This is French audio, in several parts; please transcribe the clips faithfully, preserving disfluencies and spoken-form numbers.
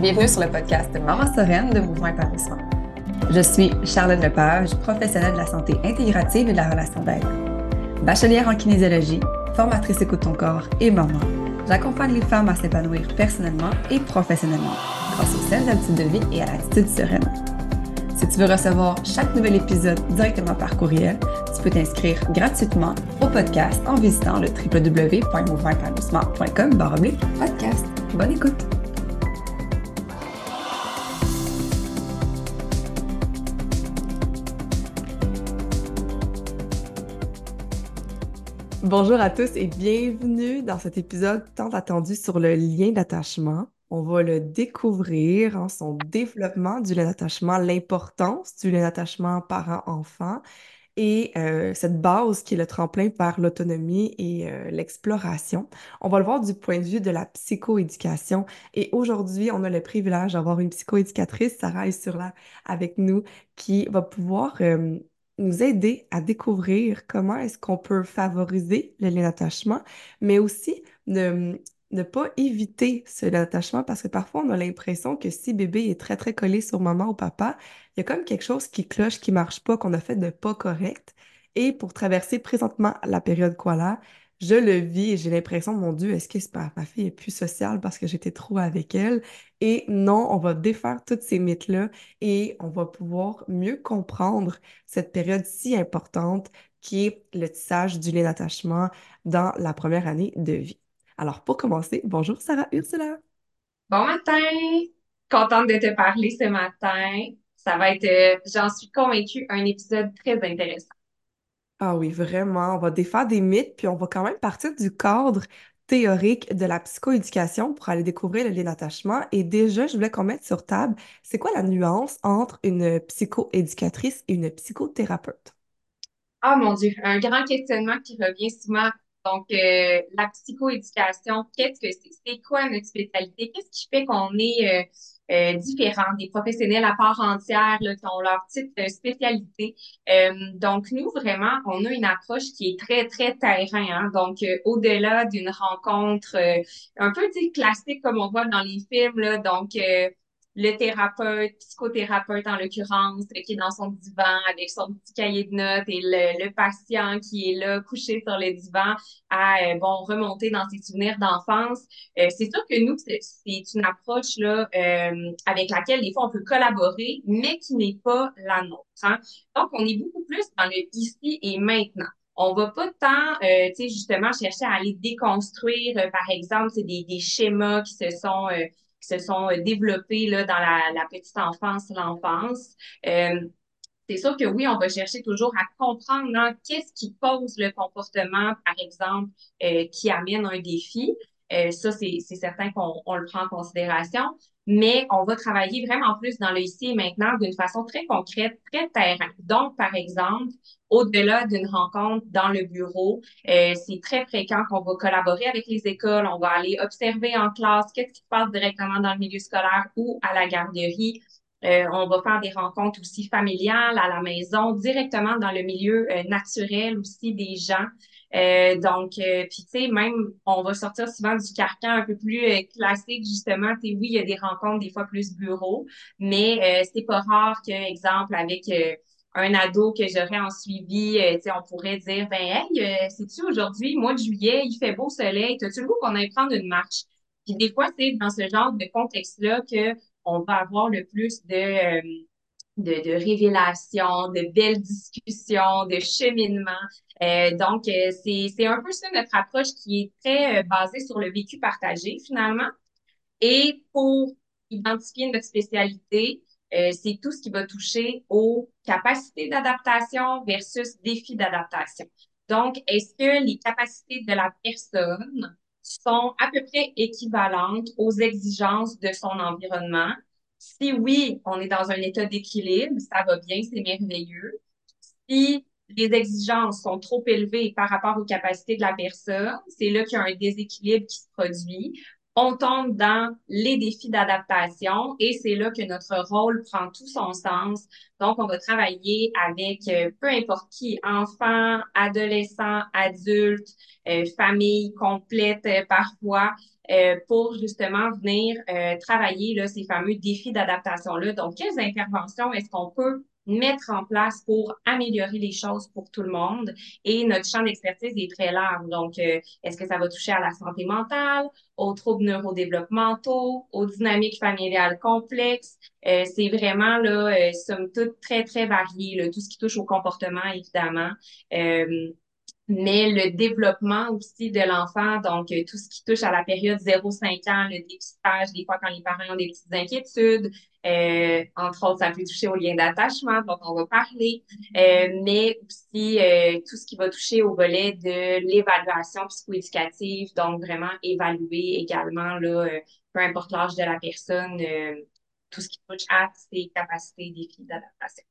Bienvenue sur le podcast Maman Sereine de Mouvement Épanouissement. Je suis Charlotte Lepage, professionnelle de la santé intégrative et de la relation d'aide. Bachelière en kinésiologie, formatrice Écoute ton corps et maman, j'accompagne les femmes à s'épanouir personnellement et professionnellement grâce aux saines habitudes de vie et à l'attitude sereine. Si tu veux recevoir chaque nouvel épisode directement par courriel, tu peux t'inscrire gratuitement au podcast en visitant le w w w point mouvement épanouissement point com barre oblique podcast. Bonne écoute! Bonjour à tous et bienvenue dans cet épisode tant attendu sur le lien d'attachement. On va le découvrir, hein, son développement du lien d'attachement, l'importance du lien d'attachement parent-enfant et euh, cette base qui est le tremplin vers l'autonomie et euh, l'exploration. On va le voir du point de vue de la psychoéducation et aujourd'hui, on a le privilège d'avoir une psychoéducatrice, Sarah Issurla, avec nous qui va pouvoir euh, nous aider à découvrir comment est-ce qu'on peut favoriser le lien d'attachement, mais aussi ne, ne pas éviter ce lien d'attachement parce que parfois on a l'impression que si bébé est très très collé sur maman ou papa, il y a comme quelque chose qui cloche, qui marche pas, qu'on a fait de pas correct. Et pour traverser présentement la période Koala, je le vis et j'ai l'impression, mon Dieu, est-ce que c'est pas ma fille est plus sociale parce que j'étais trop avec elle? Et non, on va défaire tous ces mythes-là et on va pouvoir mieux comprendre cette période si importante qui est le tissage du lien d'attachement dans la première année de vie. Alors, pour commencer, bonjour Sarah Ursula. Bon matin! Contente de te parler ce matin. Ça va être, euh, j'en suis convaincue, un épisode très intéressant. Ah oui, vraiment. On va défaire des mythes, puis on va quand même partir du cadre théorique de la psychoéducation pour aller découvrir le lien d'attachement. Et déjà, je voulais qu'on mette sur table, c'est quoi la nuance entre une psychoéducatrice et une psychothérapeute? Ah mon Dieu, un grand questionnement qui revient souvent. Donc, euh, la psychoéducation, qu'est-ce que c'est? C'est quoi notre spécialité? Qu'est-ce qui fait qu'on est euh, euh, différent des professionnels à part entière là, qui ont leur petite euh, spécialité? Euh, donc, nous, vraiment, on a une approche qui est très, très terrain. Hein? Donc, euh, au-delà d'une rencontre euh, un peu tu sais, classique comme on voit dans les films, là, donc euh, le thérapeute, psychothérapeute en l'occurrence, qui est dans son divan avec son petit cahier de notes et le, le patient qui est là couché sur le divan à euh, bon remonter dans ses souvenirs d'enfance. Euh, c'est sûr que nous, c'est c'est une approche là euh, avec laquelle des fois on peut collaborer, mais qui n'est pas la nôtre. Hein. Donc, on est beaucoup plus dans le ici et maintenant. On va pas tant, euh, tu sais, justement, chercher à aller déconstruire, euh, par exemple, c'est des, des schémas qui se sont euh, qui se sont euh, développés là, dans la, la petite enfance, l'enfance. Euh, c'est sûr que oui, on va chercher toujours à comprendre hein, qu'est-ce qui cause le comportement, par exemple, euh, qui amène un défi. Euh, ça, c'est, c'est certain qu'on on le prend en considération, mais on va travailler vraiment plus dans le ici et maintenant d'une façon très concrète, très terrain. Donc, par exemple, au-delà d'une rencontre dans le bureau, euh, c'est très fréquent qu'on va collaborer avec les écoles, on va aller observer en classe qu'est-ce qui se passe directement dans le milieu scolaire ou à la garderie. Euh, on va faire des rencontres aussi familiales à la maison, directement dans le milieu euh, naturel aussi des gens. Euh, donc, euh, puis tu sais, même, on va sortir souvent du carcan un peu plus euh, classique, justement. Tu sais, oui, il y a des rencontres des fois plus bureau, mais euh, c'est pas rare que, exemple, avec euh, un ado que j'aurais en suivi, euh, tu sais, on pourrait dire, ben, hey, euh, sais-tu, aujourd'hui, mois de juillet, il fait beau soleil, t'as-tu le goût qu'on aille prendre une marche? Puis des fois, c'est dans ce genre de contexte-là que on va avoir le plus de, euh, de, de révélations, de belles discussions, de cheminement. Euh, donc, euh, c'est, c'est un peu ça notre approche qui est très euh, basée sur le vécu partagé finalement. Et pour identifier notre spécialité, euh, c'est tout ce qui va toucher aux capacités d'adaptation versus défis d'adaptation. Donc, est-ce que les capacités de la personne sont à peu près équivalentes aux exigences de son environnement? Si oui, on est dans un état d'équilibre, ça va bien, c'est merveilleux. Si les exigences sont trop élevées par rapport aux capacités de la personne, c'est là qu'il y a un déséquilibre qui se produit. On tombe dans les défis d'adaptation et c'est là que notre rôle prend tout son sens. Donc, on va travailler avec euh, peu importe qui, enfants, adolescents, adultes, euh, famille complète euh, parfois. euh, pour justement venir euh, travailler là, ces fameux défis d'adaptation-là. Donc, quelles interventions est-ce qu'on peut mettre en place pour améliorer les choses pour tout le monde? Et notre champ d'expertise est très large. Donc, euh, est-ce que ça va toucher à la santé mentale, aux troubles neurodéveloppementaux, aux dynamiques familiales complexes? Euh, c'est vraiment, là, euh, somme toute, très, très varié, là, tout ce qui touche au comportement, évidemment. Euh, mais le développement aussi de l'enfant, donc euh, tout ce qui touche à la période zéro cinq ans, le dépistage, des fois quand les parents ont des petites inquiétudes, euh, entre autres, ça peut toucher au lien d'attachement, dont on va parler, euh, mais aussi euh, tout ce qui va toucher au volet de l'évaluation psychoéducative, donc vraiment évaluer également, là, euh, peu importe l'âge de la personne, euh, tout ce qui touche à ses capacités, défis d'adaptation.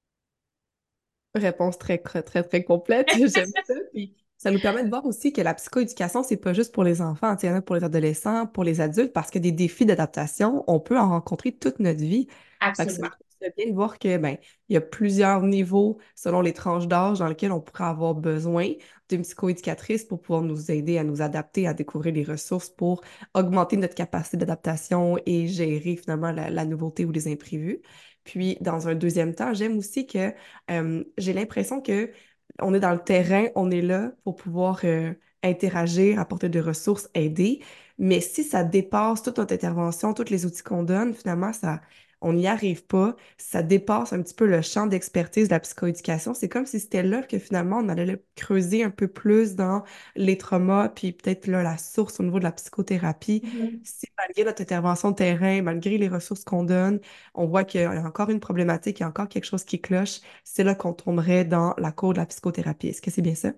Réponse très, très, très, très complète. J'aime ça. Puis ça nous permet de voir aussi que la psychoéducation, c'est pas juste pour les enfants, tu sais, il y en a pour les adolescents, pour les adultes, parce que des défis d'adaptation, on peut en rencontrer toute notre vie. Fait que ça, je Absolument. trouve ça bien de voir que, ben, il y a plusieurs niveaux selon les tranches d'âge dans lesquels on pourrait avoir besoin d'une psychoéducatrice pour pouvoir nous aider à nous adapter, à découvrir les ressources pour augmenter notre capacité d'adaptation et gérer finalement la, la nouveauté ou les imprévus. Puis, dans un deuxième temps, j'aime aussi que euh, j'ai l'impression que on est dans le terrain, on est là pour pouvoir euh, interagir, apporter des ressources, aider. Mais si ça dépasse toute notre intervention, tous les outils qu'on donne, finalement, ça, on n'y arrive pas. Ça dépasse un petit peu le champ d'expertise de la psychoéducation. C'est comme si c'était là que finalement, on allait le creuser un peu plus dans les traumas, puis peut-être là, la source au niveau de la psychothérapie. Si malgré notre intervention de terrain, malgré les ressources qu'on donne, on voit qu'il y a encore une problématique, il y a encore quelque chose qui cloche, c'est là qu'on tomberait dans la cour de la psychothérapie. Est-ce que c'est bien ça?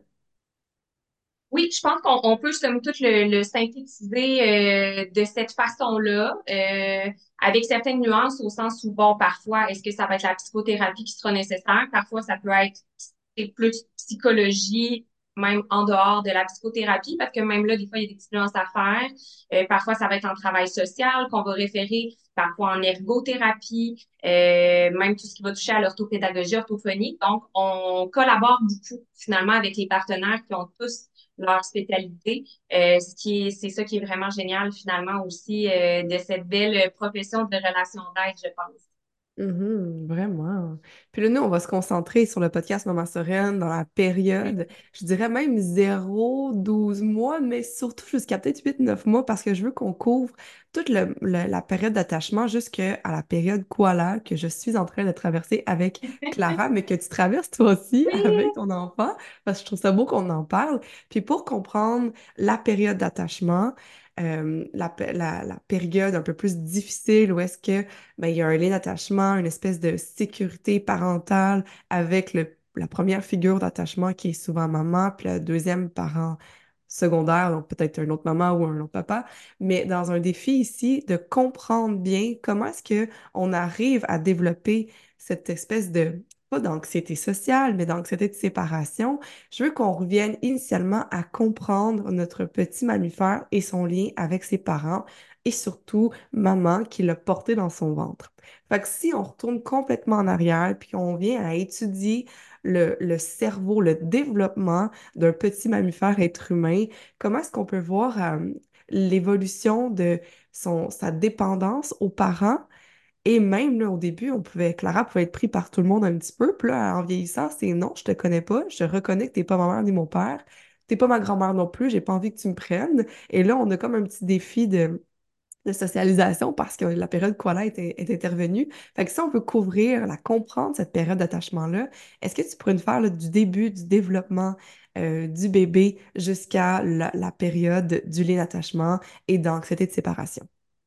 Oui, je pense qu'on on peut somme toute le, le synthétiser euh, de cette façon-là, euh, avec certaines nuances au sens où, bon, parfois, est-ce que ça va être la psychothérapie qui sera nécessaire? Parfois, ça peut être c'est plus psychologie, même en dehors de la psychothérapie, parce que même là, des fois, il y a des petites nuances à faire. Euh, parfois, ça va être en travail social qu'on va référer, parfois en ergothérapie, euh, même tout ce qui va toucher à l'orthopédagogie, orthophonie. Donc, on collabore beaucoup, finalement, avec les partenaires qui ont tous leur spécialité. Euh, ce qui est, c'est ça qui est vraiment génial finalement aussi euh, de cette belle profession de relation d'aide, je pense. Mhm, vraiment. Puis là, nous, on va se concentrer sur le podcast Maman Sereine dans la période, je dirais même zéro douze mois, mais surtout jusqu'à peut-être huit neuf mois parce que je veux qu'on couvre toute le- le- la période d'attachement jusqu'à la période koala que je suis en train de traverser avec Clara, mais que tu traverses toi aussi avec Oui. ton enfant, parce que je trouve ça beau qu'on en parle. Puis pour comprendre la période d'attachement, euh, la, pe- la, la période un peu plus difficile où est-ce que ben, il y a un lien d'attachement, une espèce de sécurité parentale avec le, la première figure d'attachement qui est souvent maman, puis le deuxième parent secondaire, donc peut-être un autre maman ou un autre papa. Mais dans un défi ici, de comprendre bien comment est-ce que on arrive à développer cette espèce de, pas d'anxiété sociale, mais d'anxiété de séparation. Je veux qu'on revienne initialement à comprendre notre petit mammifère et son lien avec ses parents et surtout maman qui l'a porté dans son ventre. Fait que si on retourne complètement en arrière, puis on vient à étudier le, le cerveau, le développement d'un petit mammifère être humain, comment est-ce qu'on peut voir euh, l'évolution de son, sa dépendance aux parents? Et même là, au début, on pouvait, Clara pouvait être prise par tout le monde un petit peu. Puis là, en vieillissant, c'est non, je te connais pas, je reconnais que t'es pas ma mère ni mon père, t'es pas ma grand-mère non plus, j'ai pas envie que tu me prennes. Et là, on a comme un petit défi de de socialisation parce que la période koala est, est intervenue. Fait que si on veut couvrir, la comprendre, cette période d'attachement-là, est-ce que tu pourrais nous faire là, du début du développement euh, du bébé jusqu'à la, la période du lien d'attachement et d'anxiété de séparation?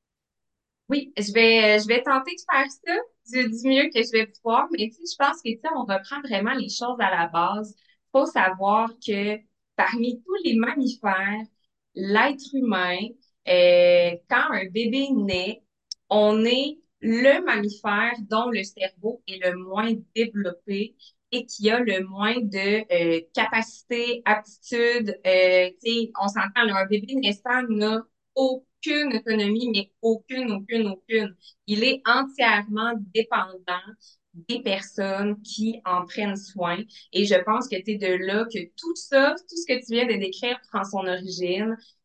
Oui, je vais, je vais tenter de faire ça du, du mieux que je vais pouvoir, mais tu sais, je pense que, tu sais, on reprend vraiment les choses à la base. Faut savoir que parmi tous les mammifères, l'être humain, euh, quand un bébé naît, on est le mammifère dont le cerveau est le moins développé et qui a le moins de euh, capacité, aptitude. Euh, tu sais, on s'entend, là, un bébé naissant n'a aucune autonomie, mais aucune, aucune, aucune. Il est entièrement dépendant des personnes qui en prennent soin. Et je pense que c'est de là que tout ça, tout ce que tu viens de décrire prend son origine.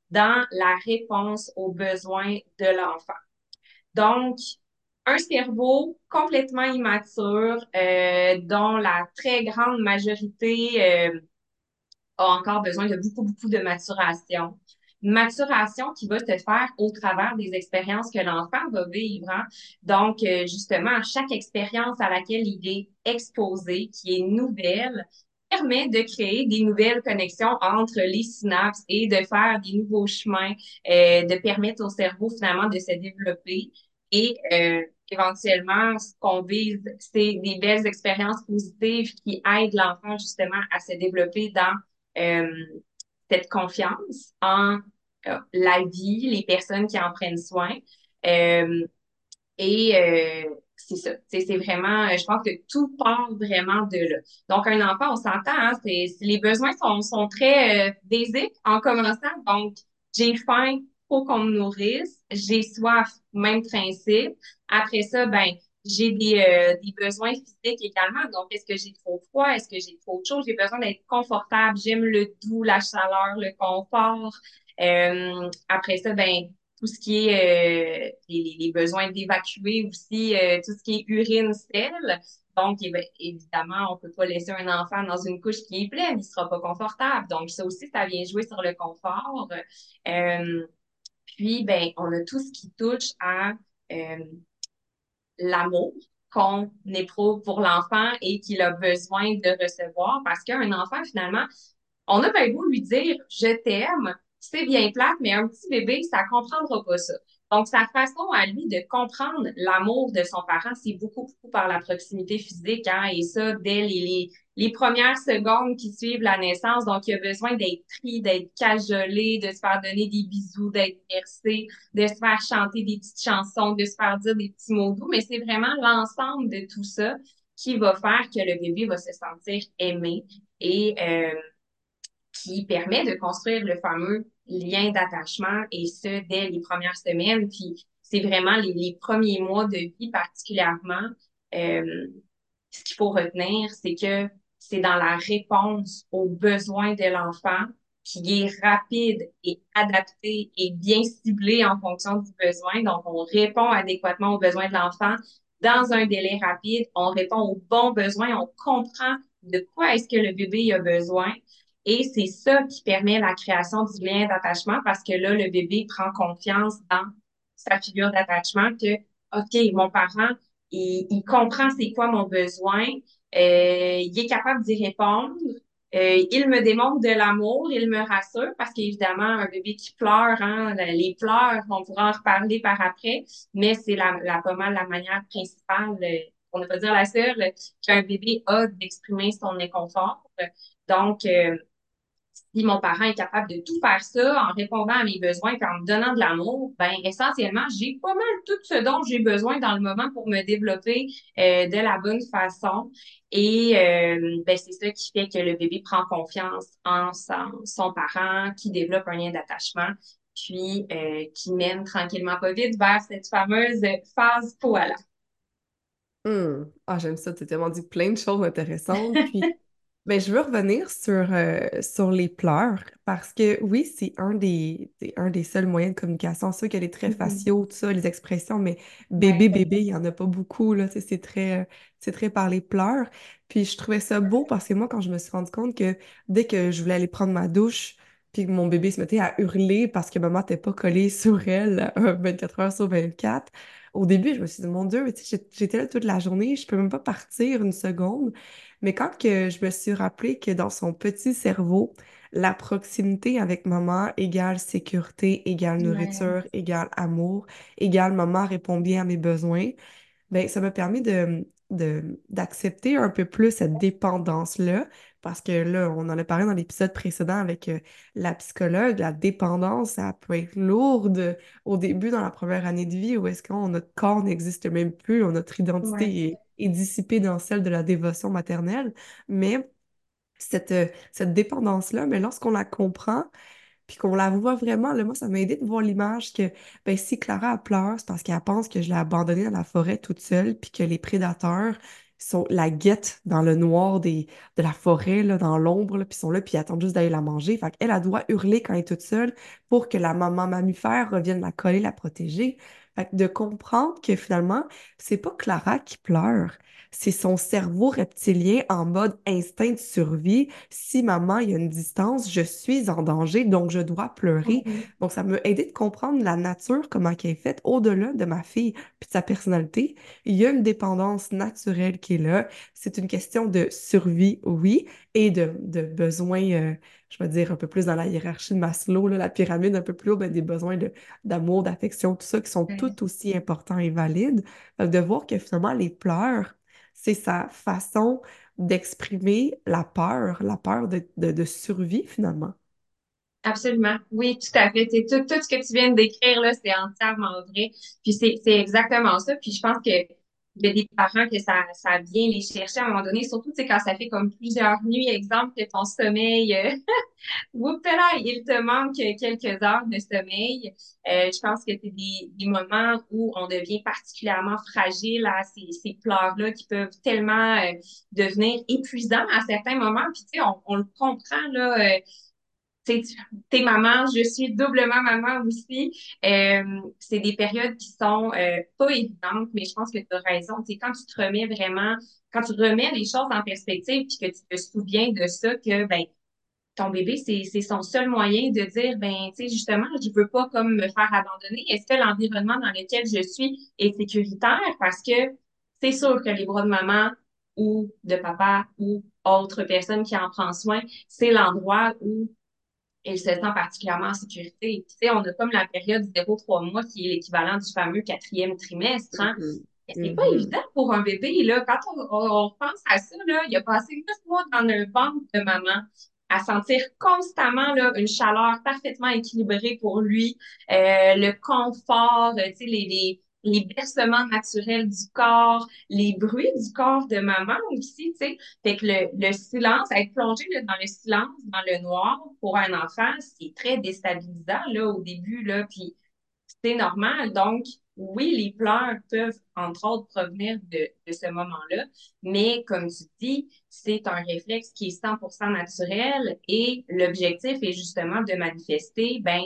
dans la réponse aux besoins de l'enfant. Donc, un cerveau complètement immature, euh, dont la très grande majorité euh, a encore besoin de beaucoup, beaucoup de maturation. Une maturation qui va se faire au travers des expériences que l'enfant va vivre, hein. Donc, euh, justement, chaque expérience à laquelle il est exposé, qui est nouvelle, permet de créer des nouvelles connexions entre les synapses et de faire des nouveaux chemins, euh, de permettre au cerveau finalement de se développer. Et euh, éventuellement, ce qu'on vise, c'est des belles expériences positives qui aident l'enfant justement à se développer dans euh, cette confiance en euh, la vie, les personnes qui en prennent soin. Euh, et euh, c'est ça. C'est c'est vraiment, je pense que tout part vraiment de là. Donc, un enfant, on s'entend, hein, c'est, c'est- les besoins sont, sont très euh, basiques en commençant. Donc, j'ai faim, faut qu'on me nourrisse. J'ai soif, même principe. Après ça, ben, j'ai des, euh, des besoins physiques également. Donc, est-ce que j'ai trop froid? Est-ce que j'ai trop chaud? J'ai besoin d'être confortable. J'aime le doux, la chaleur, le confort. Euh, après ça, ben, tout ce qui est euh, les, les besoins d'évacuer aussi, euh, tout ce qui est urine, sel. Donc, évi- évidemment, on peut pas laisser un enfant dans une couche qui est pleine, il sera pas confortable. Donc, ça aussi, ça vient jouer sur le confort. Euh, Puis, ben, on a tout ce qui touche à euh, l'amour qu'on éprouve pour l'enfant et qu'il a besoin de recevoir parce qu'un enfant, finalement, on a bien beau lui dire je t'aime, c'est bien plate, mais un petit bébé, ça comprendra pas ça. Donc, sa façon à lui de comprendre l'amour de son parent, c'est beaucoup, beaucoup par la proximité physique, hein, et ça, dès les, les, les premières secondes qui suivent la naissance. Donc, il a besoin d'être pris, d'être cajolé, de se faire donner des bisous, d'être bercé, de se faire chanter des petites chansons, de se faire dire des petits mots doux, mais c'est vraiment l'ensemble de tout ça qui va faire que le bébé va se sentir aimé et euh, qui permet de construire le fameux lien d'attachement et ce, dès les premières semaines. Puis c'est vraiment les, les premiers mois de vie particulièrement. Euh, Ce qu'il faut retenir, c'est que c'est dans la réponse aux besoins de l'enfant qui est rapide et adapté et bien ciblé en fonction du besoin. Donc, on répond adéquatement aux besoins de l'enfant dans un délai rapide. On répond aux bons besoins. On comprend de quoi est-ce que le bébé a besoin. Et c'est ça qui permet la création du lien d'attachement parce que là, le bébé prend confiance dans sa figure d'attachement que, OK, mon parent, il, il comprend c'est quoi mon besoin, euh, il est capable d'y répondre, euh, il me démontre de l'amour, il me rassure parce qu'évidemment, un bébé qui pleure, hein, les pleurs, on pourra en reparler par après, mais c'est la, la, pas mal la manière principale, euh, on ne peut pas dire la seule, qu'un bébé a d'exprimer son inconfort. Donc, euh, si mon parent est capable de tout faire ça en répondant à mes besoins et en me donnant de l'amour, ben essentiellement, j'ai pas mal tout ce dont j'ai besoin dans le moment pour me développer euh, de la bonne façon. Et euh, ben, c'est ça qui fait que le bébé prend confiance en son, son parent, qui développe un lien d'attachement, puis euh, qui mène tranquillement pas vite vers cette fameuse phase koala. Hmm. Ah, j'aime ça, tu as tellement dit plein de choses intéressantes. Puis, ben, je veux revenir sur, euh, sur les pleurs parce que oui, c'est un des, c'est un des seuls moyens de communication. C'est sûr qu'il y a les traits Mhm. faciaux, tout ça, les expressions, mais bébé, Ouais, bébé, il n'y en a pas beaucoup, là. Tu sais, c'est très, euh, c'est très par les pleurs. Puis, je trouvais ça beau parce que moi, quand je me suis rendu compte que dès que je voulais aller prendre ma douche, puis que mon bébé se mettait à hurler parce que maman n'était pas collée sur elle euh, vingt-quatre heures sur vingt-quatre, au début, je me suis dit, mon Dieu, tu sais, j'ai- j'étais là toute la journée, je peux même pas partir une seconde. Mais quand que je me suis rappelé que dans son petit cerveau, la proximité avec maman égale sécurité, égale ouais, nourriture, égale amour, égale maman répond bien à mes besoins, ben, ça m'a permis de, de- d'accepter un peu plus cette dépendance-là, parce que là, on en a parlé dans l'épisode précédent avec euh, la psychologue, la dépendance, ça peut être lourde au début dans la première année de vie, où est-ce que notre corps n'existe même plus, notre ouais, identité est, est dissipée dans celle de la dévotion maternelle, mais cette, euh, cette dépendance-là, mais lorsqu'on la comprend, puis qu'on la voit vraiment, là, moi, ça m'a aidé de voir l'image que, ben, si Clara elle pleure, c'est parce qu'elle pense que je l'ai abandonnée dans la forêt toute seule, puis que les prédateurs, sont la guette dans le noir des, de la forêt, là, dans l'ombre, là, puis ils sont là, puis ils attendent juste d'aller la manger. Fait qu'elle, elle doit hurler quand elle est toute seule pour que la maman mammifère revienne la coller, la protéger. Fait que de comprendre que finalement, c'est pas Clara qui pleure, c'est son cerveau reptilien en mode instinct de survie. Si maman, il y a une distance, je suis en danger, donc je dois pleurer. Mhm. Donc, ça m'a aidé de comprendre la nature, comment elle est faite, au-delà de ma fille, puis de sa personnalité. Il y a une dépendance naturelle qui est là. C'est une question de survie, oui, et de, de besoins, euh, je vais dire, un peu plus dans la hiérarchie de Maslow, là, la pyramide un peu plus haut, ben, des besoins de, d'amour, d'affection, tout ça, qui sont tout aussi importants et valides. Donc, de voir que finalement, les pleurs, c'est sa façon d'exprimer la peur, la peur de, de, de survie, finalement. Absolument. Oui, tout à fait. C'est tout, tout ce que tu viens de décrire là, c'est entièrement vrai. Puis c'est, c'est exactement ça. Puis je pense que il y a des parents que ça, ça vient les chercher à un moment donné, surtout, tu sais, quand ça fait comme plusieurs nuits, exemple, que ton sommeil, euh, oups là, il te manque quelques heures de sommeil. Euh, je pense que c'est des, des moments où on devient particulièrement fragile à ces, ces pleurs-là qui peuvent tellement euh, devenir épuisants à certains moments. Puis, tu sais, on, on le comprend, là. Euh, t'es, t'es maman, je suis doublement maman aussi. Euh, c'est des périodes qui sont euh, pas évidentes, mais je pense que tu as raison. C'est quand tu te remets vraiment, quand tu remets les choses en perspective, puis que tu te souviens de ça, que ben ton bébé, c'est, c'est son seul moyen de dire, ben, tu sais, justement, je veux pas comme me faire abandonner. Est-ce que l'environnement dans lequel je suis est sécuritaire? Parce que c'est sûr que les bras de maman ou de papa ou autre personne qui en prend soin, c'est l'endroit où elle se sent particulièrement en sécurité. Puis, tu sais, on a comme la période zéro trois mois qui est l'équivalent du fameux quatrième trimestre, hein. Mhm. Mais c'est pas Mhm. évident pour un bébé, là. Quand on, on, on pense à ça, là, il a passé neuf mois dans le ventre de maman à sentir constamment, là, une chaleur parfaitement équilibrée pour lui, euh, le confort, euh, tu sais, les, les, les bercements naturels du corps, les bruits du corps de maman aussi, tu sais. Fait que le, le silence, être plongé là, dans le silence, dans le noir, pour un enfant, c'est très déstabilisant là, au début, là, puis c'est normal. Donc, oui, les pleurs peuvent, entre autres, provenir de, de ce moment-là, mais comme tu dis, c'est un réflexe qui est cent pour cent naturel et l'objectif est justement de manifester, ben,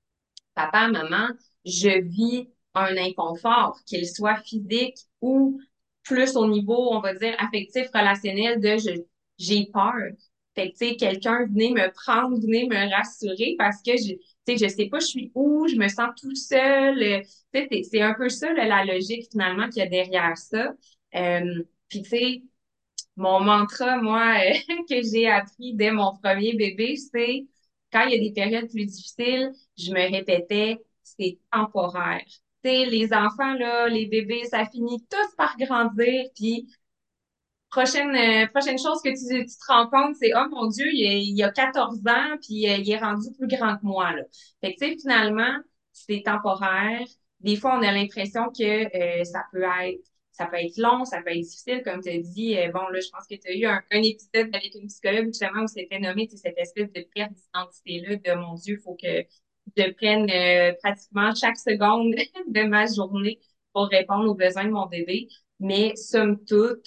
papa, maman, je vis un inconfort, qu'il soit physique ou plus au niveau, on va dire, affectif, relationnel de je, j'ai peur. Fait que, tu sais, quelqu'un venez me prendre, venez me rassurer parce que je, tu sais, je sais pas je suis où, je me sens tout seul. Euh, Tu sais, c'est c'est un peu ça, là, la logique finalement qu'il y a derrière ça. Euh, puis, tu sais, mon mantra, moi, euh, que j'ai appris dès mon premier bébé, c'est quand il y a des périodes plus difficiles, je me répétais, c'est temporaire. Tu sais, les enfants, là, les bébés, ça finit tous par grandir, puis prochaine, euh, prochaine chose que tu, tu te rends compte, c'est, oh mon Dieu, il, a- il a quatorze ans, puis euh, il est rendu plus grand que moi, là. Fait que, tu sais, finalement, c'est temporaire. Des fois, on a l'impression que euh, ça peut être, ça peut être long, ça peut être difficile, comme tu as dit. Euh, bon, là, je pense que tu as eu un, un épisode avec une psychologue, justement, où c'était nommé, tu sais, cette espèce de perte d'identité-là, de mon Dieu, il faut que je prenne euh, pratiquement chaque seconde de ma journée pour répondre aux besoins de mon bébé. Mais somme toute,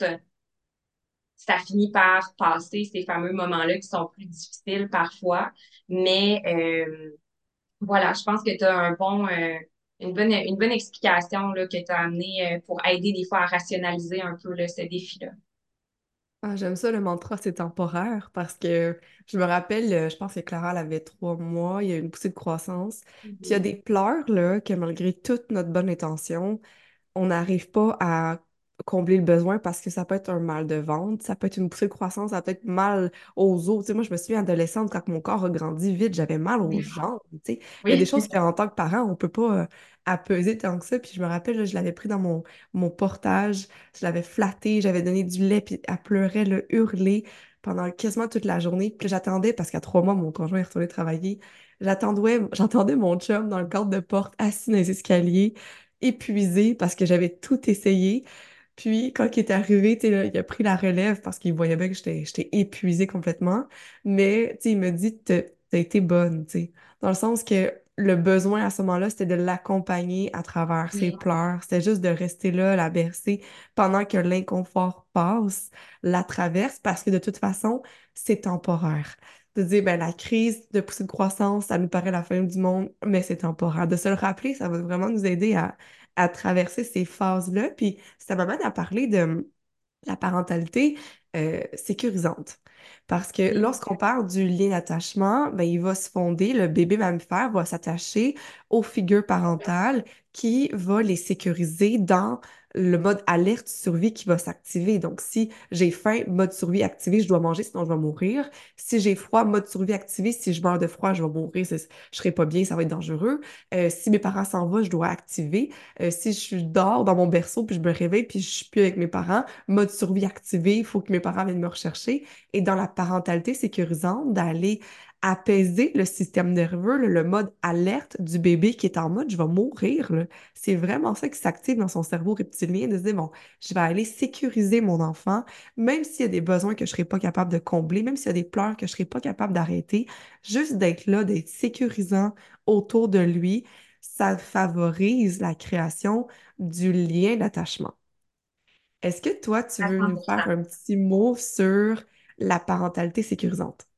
ça finit par passer ces fameux moments-là qui sont plus difficiles parfois. Mais euh, voilà, je pense que tu as un bon, euh, une bonne, une bonne explication là, que tu as amené euh, pour aider des fois à rationaliser un peu là, ce défi-là. Ah, j'aime ça, le mantra, c'est temporaire parce que je me rappelle, euh, je pense que Clara, elle avait trois mois, il y a eu une poussée de croissance. Puis il y a Mhm. des pleurs, là, que malgré toute notre bonne intention, on n'arrive pas à combler le besoin parce que ça peut être un mal de ventre, ça peut être une poussée de croissance, ça peut être mal aux os. Tu sais, moi, je me souviens adolescente, quand mon corps a grandi vite, j'avais mal aux Oui. jambes. Tu sais. Il y a des Oui. choses qu'en tant que parent, on peut pas euh, apaiser tant que ça. Puis je me rappelle, là, je l'avais pris dans mon, mon portage, je l'avais flatté, j'avais donné du lait, puis elle pleurait, le hurlé pendant quasiment toute la journée. Puis j'attendais, parce qu'à trois mois, mon conjoint est retourné travailler. J'attendais, j'entendais mon chum dans le cadre de porte, assis dans les escaliers, épuisé parce que j'avais tout essayé. Puis, quand il est arrivé, tu sais, là, il a pris la relève parce qu'il voyait bien que j'étais j'étais épuisée complètement. Mais, tu sais, il me dit, t'as t'as été bonne, tu sais. Dans le sens que le besoin à ce moment-là, c'était de l'accompagner à travers ses Oui, pleurs. C'était juste de rester là, la bercer pendant que l'inconfort passe, la traverse, parce que de toute façon, c'est temporaire. De dire, ben, la crise de poussée de croissance, ça nous paraît la fin du monde, mais c'est temporaire. De se le rappeler, ça va vraiment nous aider à, à traverser ces phases-là. Puis ça m'amène à parler de la parentalité euh, sécurisante. Parce que oui, lorsqu'on parle du lien d'attachement, ben, il va se fonder, le bébé mammifère va s'attacher aux figures parentales qui va les sécuriser dans le mode alerte survie qui va s'activer. Donc, si j'ai faim, mode survie activé, je dois manger, sinon je vais mourir. Si j'ai froid, mode survie activé, si je meurs de froid, je vais mourir, c'est- je serai pas bien, ça va être dangereux. Euh, si mes parents s'en vont, je dois activer. Euh, si je dors dans mon berceau, puis je me réveille, puis je suis plus avec mes parents, mode survie activé, il faut que mes parents viennent me rechercher. Et dans la parentalité sécurisante, d'aller apaiser le système nerveux, le, le mode alerte du bébé qui est en mode je vais mourir, là. C'est vraiment ça qui s'active dans son cerveau reptilien, de se dire, bon, je vais aller sécuriser mon enfant, même s'il y a des besoins que je ne serai pas capable de combler, même s'il y a des pleurs que je ne serai pas capable d'arrêter, juste d'être là, d'être sécurisant autour de lui, ça favorise la création du lien d'attachement. Est-ce que toi, tu à veux cent nous pour faire cent. un petit mot sur la parentalité sécurisante?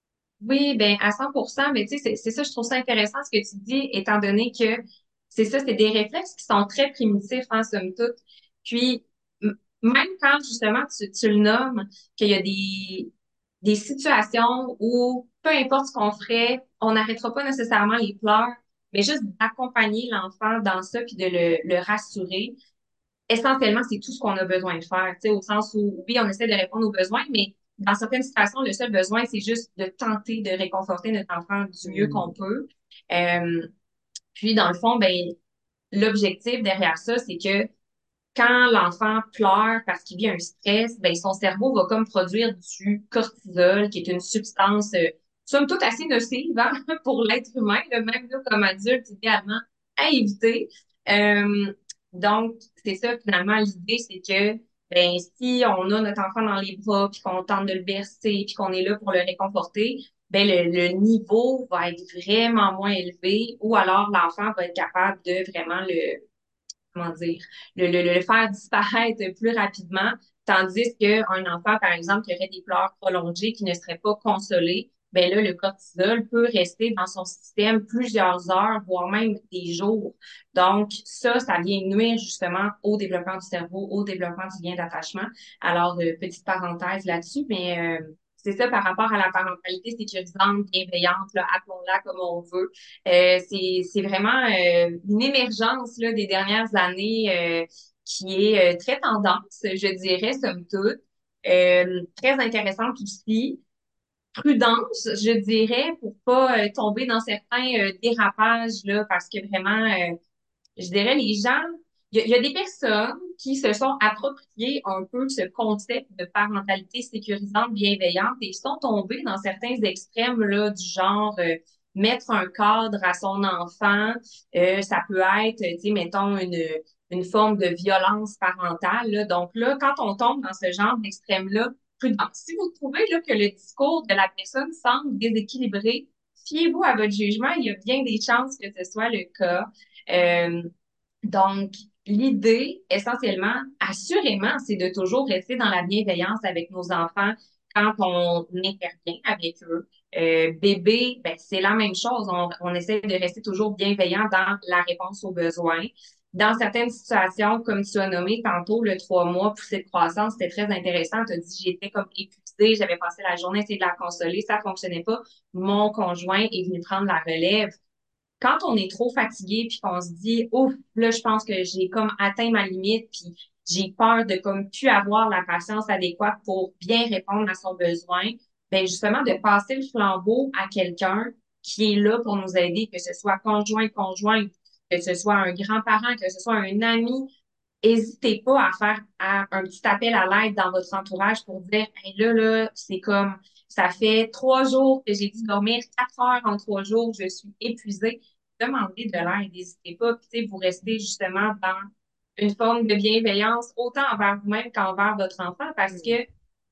Oui, ben à cent pour cent, mais tu sais, c'est c'est ça, je trouve ça intéressant ce que tu dis, étant donné que c'est ça, c'est des réflexes qui sont très primitifs, en somme toute. Puis, m- même quand justement tu, tu le nommes, qu'il y a des, des situations où, peu importe ce qu'on ferait, on n'arrêtera pas nécessairement les pleurs, mais juste d'accompagner l'enfant dans ça, puis de le, le rassurer essentiellement, c'est tout ce qu'on a besoin de faire, tu sais, au sens où, oui, on essaie de répondre aux besoins, mais dans certaines situations, le seul besoin, c'est juste de tenter de réconforter notre enfant du mieux qu'on Hmm. peut. Euh, puis, dans le fond, ben, l'objectif derrière ça, c'est que quand l'enfant pleure parce qu'il vit un stress, ben, son cerveau va comme produire du cortisol, qui est une substance, euh, somme toute assez nocive, hein, pour l'être humain, là, même nous, comme adultes, idéalement, à éviter. Euh, donc, c'est ça, finalement, l'idée, c'est que ben, si on a notre enfant dans les bras, puis qu'on tente de le bercer, puis qu'on est là pour le réconforter, ben, le, le niveau va être vraiment moins élevé, ou alors l'enfant va être capable de vraiment le comment dire, le, le, le faire disparaître plus rapidement, tandis qu'un enfant, par exemple, qui aurait des pleurs prolongées, qui ne serait pas consolé, ben là, le cortisol peut rester dans son système plusieurs heures, voire même des jours. Donc, ça, ça vient nuire justement au développement du cerveau, au développement du lien d'attachement. Alors, euh, petite parenthèse là-dessus, mais euh, c'est ça par rapport à la parentalité sécurisante, bienveillante, là, appelons-la comme on veut. Euh, c'est, c'est vraiment euh, une émergence là, des dernières années euh, qui est euh, très tendance, je dirais, somme toute. Euh, très intéressante aussi. Prudence, je dirais, pour pas euh, tomber dans certains euh, dérapages, là, parce que vraiment, euh, je dirais, les gens, il y, a il y a des personnes qui se sont appropriées un peu ce concept de parentalité sécurisante, bienveillante et sont tombées dans certains extrêmes là, du genre euh, mettre un cadre à son enfant. Euh, ça peut être, tu sais, mettons, une, une forme de violence parentale. Là. Donc là, quand on tombe dans ce genre d'extrême-là, prudence. Si vous trouvez là, que le discours de la personne semble déséquilibré, fiez-vous à votre jugement. Il y a bien des chances que ce soit le cas. Euh, donc, l'idée, essentiellement, assurément, c'est de toujours rester dans la bienveillance avec nos enfants quand on intervient avec eux. Euh, bébé, ben, c'est la même chose. On, on essaie de rester toujours bienveillant dans la réponse aux besoins. Dans certaines situations, comme tu as nommé tantôt, le trois mois poussée de croissance, c'était très intéressant. Tu as dit, j'étais comme épuisée, j'avais passé la journée à essayer de la consoler, ça fonctionnait pas. Mon conjoint est venu prendre la relève quand on est trop fatigué puis qu'on se dit ouf là je pense que j'ai comme atteint ma limite puis j'ai peur de comme plus avoir la patience adéquate pour bien répondre à son besoin, ben justement de passer le flambeau à quelqu'un qui est là pour nous aider, que ce soit conjoint conjoint, que ce soit un grand-parent, que ce soit un ami, n'hésitez pas à faire à- un petit appel à l'aide dans votre entourage pour dire hey, là, là, c'est comme ça fait trois jours que j'ai dû dormir quatre heures en trois jours, je suis épuisée. Demandez de l'aide, n'hésitez pas. Puis, tu sais, vous restez justement dans une forme de bienveillance, autant envers vous-même qu'envers votre enfant, parce que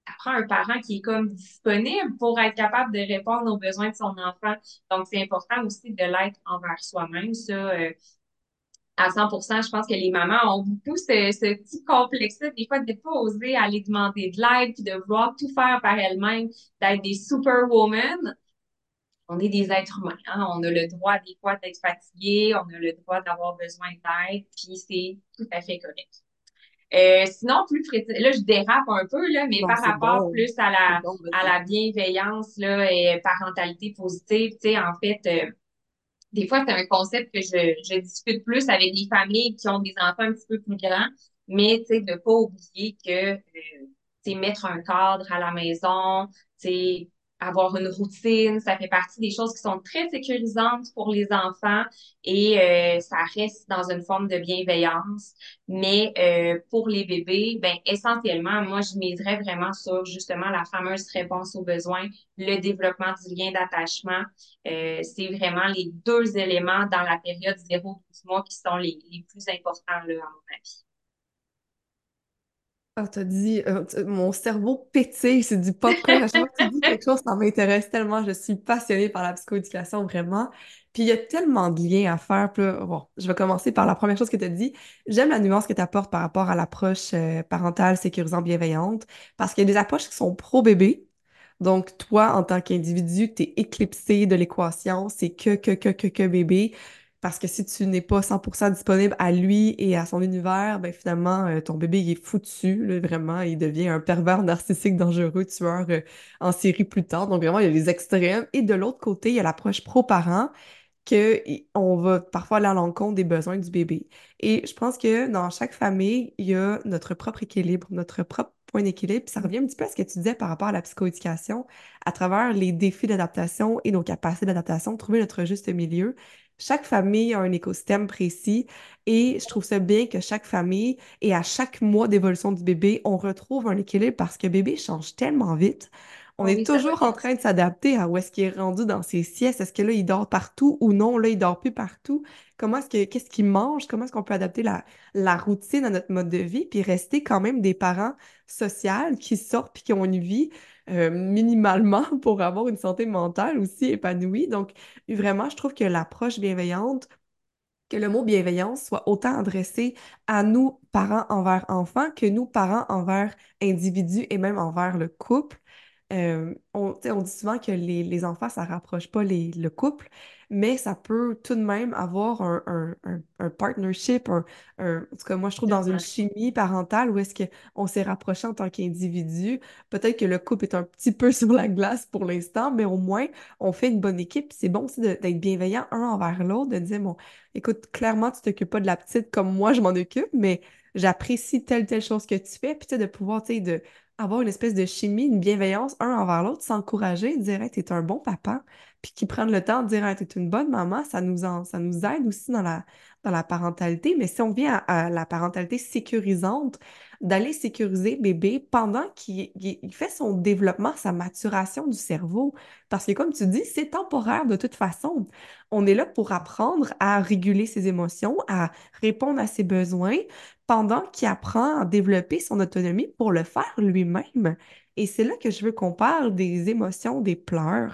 ça prend un parent qui est comme disponible pour être capable de répondre aux besoins de son enfant. Donc, c'est important aussi de l'être envers soi-même. Ça, euh, à cent pour cent, je pense que les mamans ont beaucoup ce, ce petit complexe-là, des fois, de ne pas oser aller demander de l'aide, puis de vouloir tout faire par elles-mêmes, d'être des superwomen. On est des êtres humains, hein? On a le droit, des fois, d'être fatigué, on a le droit d'avoir besoin d'aide, puis c'est tout à fait correct. Euh, sinon, plus précis, là, je dérape un peu, là, mais Non, par c'est rapport bon. plus à C'est la, bon, à vas-y. la bienveillance, là, et parentalité positive, tu sais, en fait, euh, des fois, c'est un concept que je, je discute plus avec des familles qui ont des enfants un petit peu plus grands, mais tu sais, de pas oublier que, euh, tu sais, mettre un cadre à la maison, tu sais, avoir une routine, ça fait partie des choses qui sont très sécurisantes pour les enfants et euh, ça reste dans une forme de bienveillance. Mais euh, pour les bébés, ben essentiellement, moi, je miserais vraiment sur justement la fameuse réponse aux besoins, le développement du lien d'attachement. Euh, c'est vraiment les deux éléments dans la période zéro à douze mois qui sont les, les plus importants, là, à mon avis. Ah, t'as dit, euh, t- mon cerveau pétille, c'est du popcorn. À chaque fois que tu dis quelque chose, ça m'intéresse tellement. Je suis passionnée par la psychoéducation, vraiment. Puis il y a tellement de liens à faire. Puis là, bon, je vais commencer par la première chose que tu as dit. J'aime la nuance que tu apportes par rapport à l'approche euh, parentale, sécurisante, bienveillante, parce qu'il y a des approches qui sont pro-bébé. Donc, toi, en tant qu'individu, tu es éclipsé de l'équation. C'est que, que, que, que, que bébé. Parce que si tu n'es pas cent pour cent disponible à lui et à son univers, ben finalement, euh, ton bébé, il est foutu, là, vraiment. Il devient un pervers narcissique dangereux, tueur euh, en série plus tard. Donc vraiment, il y a les extrêmes. Et de l'autre côté, il y a l'approche pro-parent que i- on va parfois aller à l'encontre des besoins du bébé. Et je pense que dans chaque famille, il y a notre propre équilibre, notre propre point d'équilibre. Puis ça revient un petit peu à ce que tu disais par rapport à la psychoéducation, à travers les défis d'adaptation et nos capacités d'adaptation, trouver notre juste milieu. Chaque famille a un écosystème précis et je trouve ça bien que chaque famille et à chaque mois d'évolution du bébé, on retrouve un équilibre parce que bébé change tellement vite. On Oh est oui, ça va toujours en vite. train de s'adapter à où est-ce qu'il est rendu dans ses siestes. Est-ce que là, il dort partout ou non? Là, il dort plus partout. Comment est-ce que, qu'est-ce qu'il mange? Comment est-ce qu'on peut adapter la, la routine à notre mode de vie puis rester quand même des parents sociaux qui sortent puis qui ont une vie euh, minimalement pour avoir une santé mentale aussi épanouie. Donc, vraiment, je trouve que l'approche bienveillante, que le mot bienveillance soit autant adressé à nous, parents envers enfants, que nous, parents envers individus et même envers le couple. Euh, on, tu sais, on dit souvent que les, les enfants, ça rapproche pas les, le couple, mais ça peut tout de même avoir un, un, un, un partnership, un, un- en tout cas, moi, je trouve dans une Tellement. chimie parentale où est-ce qu'on s'est rapproché en tant qu'individu. Peut-être que le couple est un petit peu sur la glace pour l'instant, mais au moins, on fait une bonne équipe. C'est bon aussi de- d'être bienveillant un envers l'autre, de dire, bon, écoute, clairement, tu t'occupes pas de la petite comme moi, je m'en occupe, mais j'apprécie telle, telle chose que tu fais. Puis, tu sais, de pouvoir, tu sais, de avoir une espèce de chimie, une bienveillance un envers l'autre, s'encourager, dire, hey, t'es un bon papa. Puis qu'ils prennent le temps de dire, hey, t'es une bonne maman, ça nous, en- ça nous aide aussi dans la, dans la parentalité. Mais si on vient à, à la parentalité sécurisante, d'aller sécuriser bébé pendant qu'il il- il fait son développement, sa maturation du cerveau. Parce que, comme tu dis, c'est temporaire de toute façon. On est là pour apprendre à réguler ses émotions, à répondre à ses besoins, pendant qu'il apprend à développer son autonomie pour le faire lui-même. Et c'est là que je veux qu'on parle des émotions, des pleurs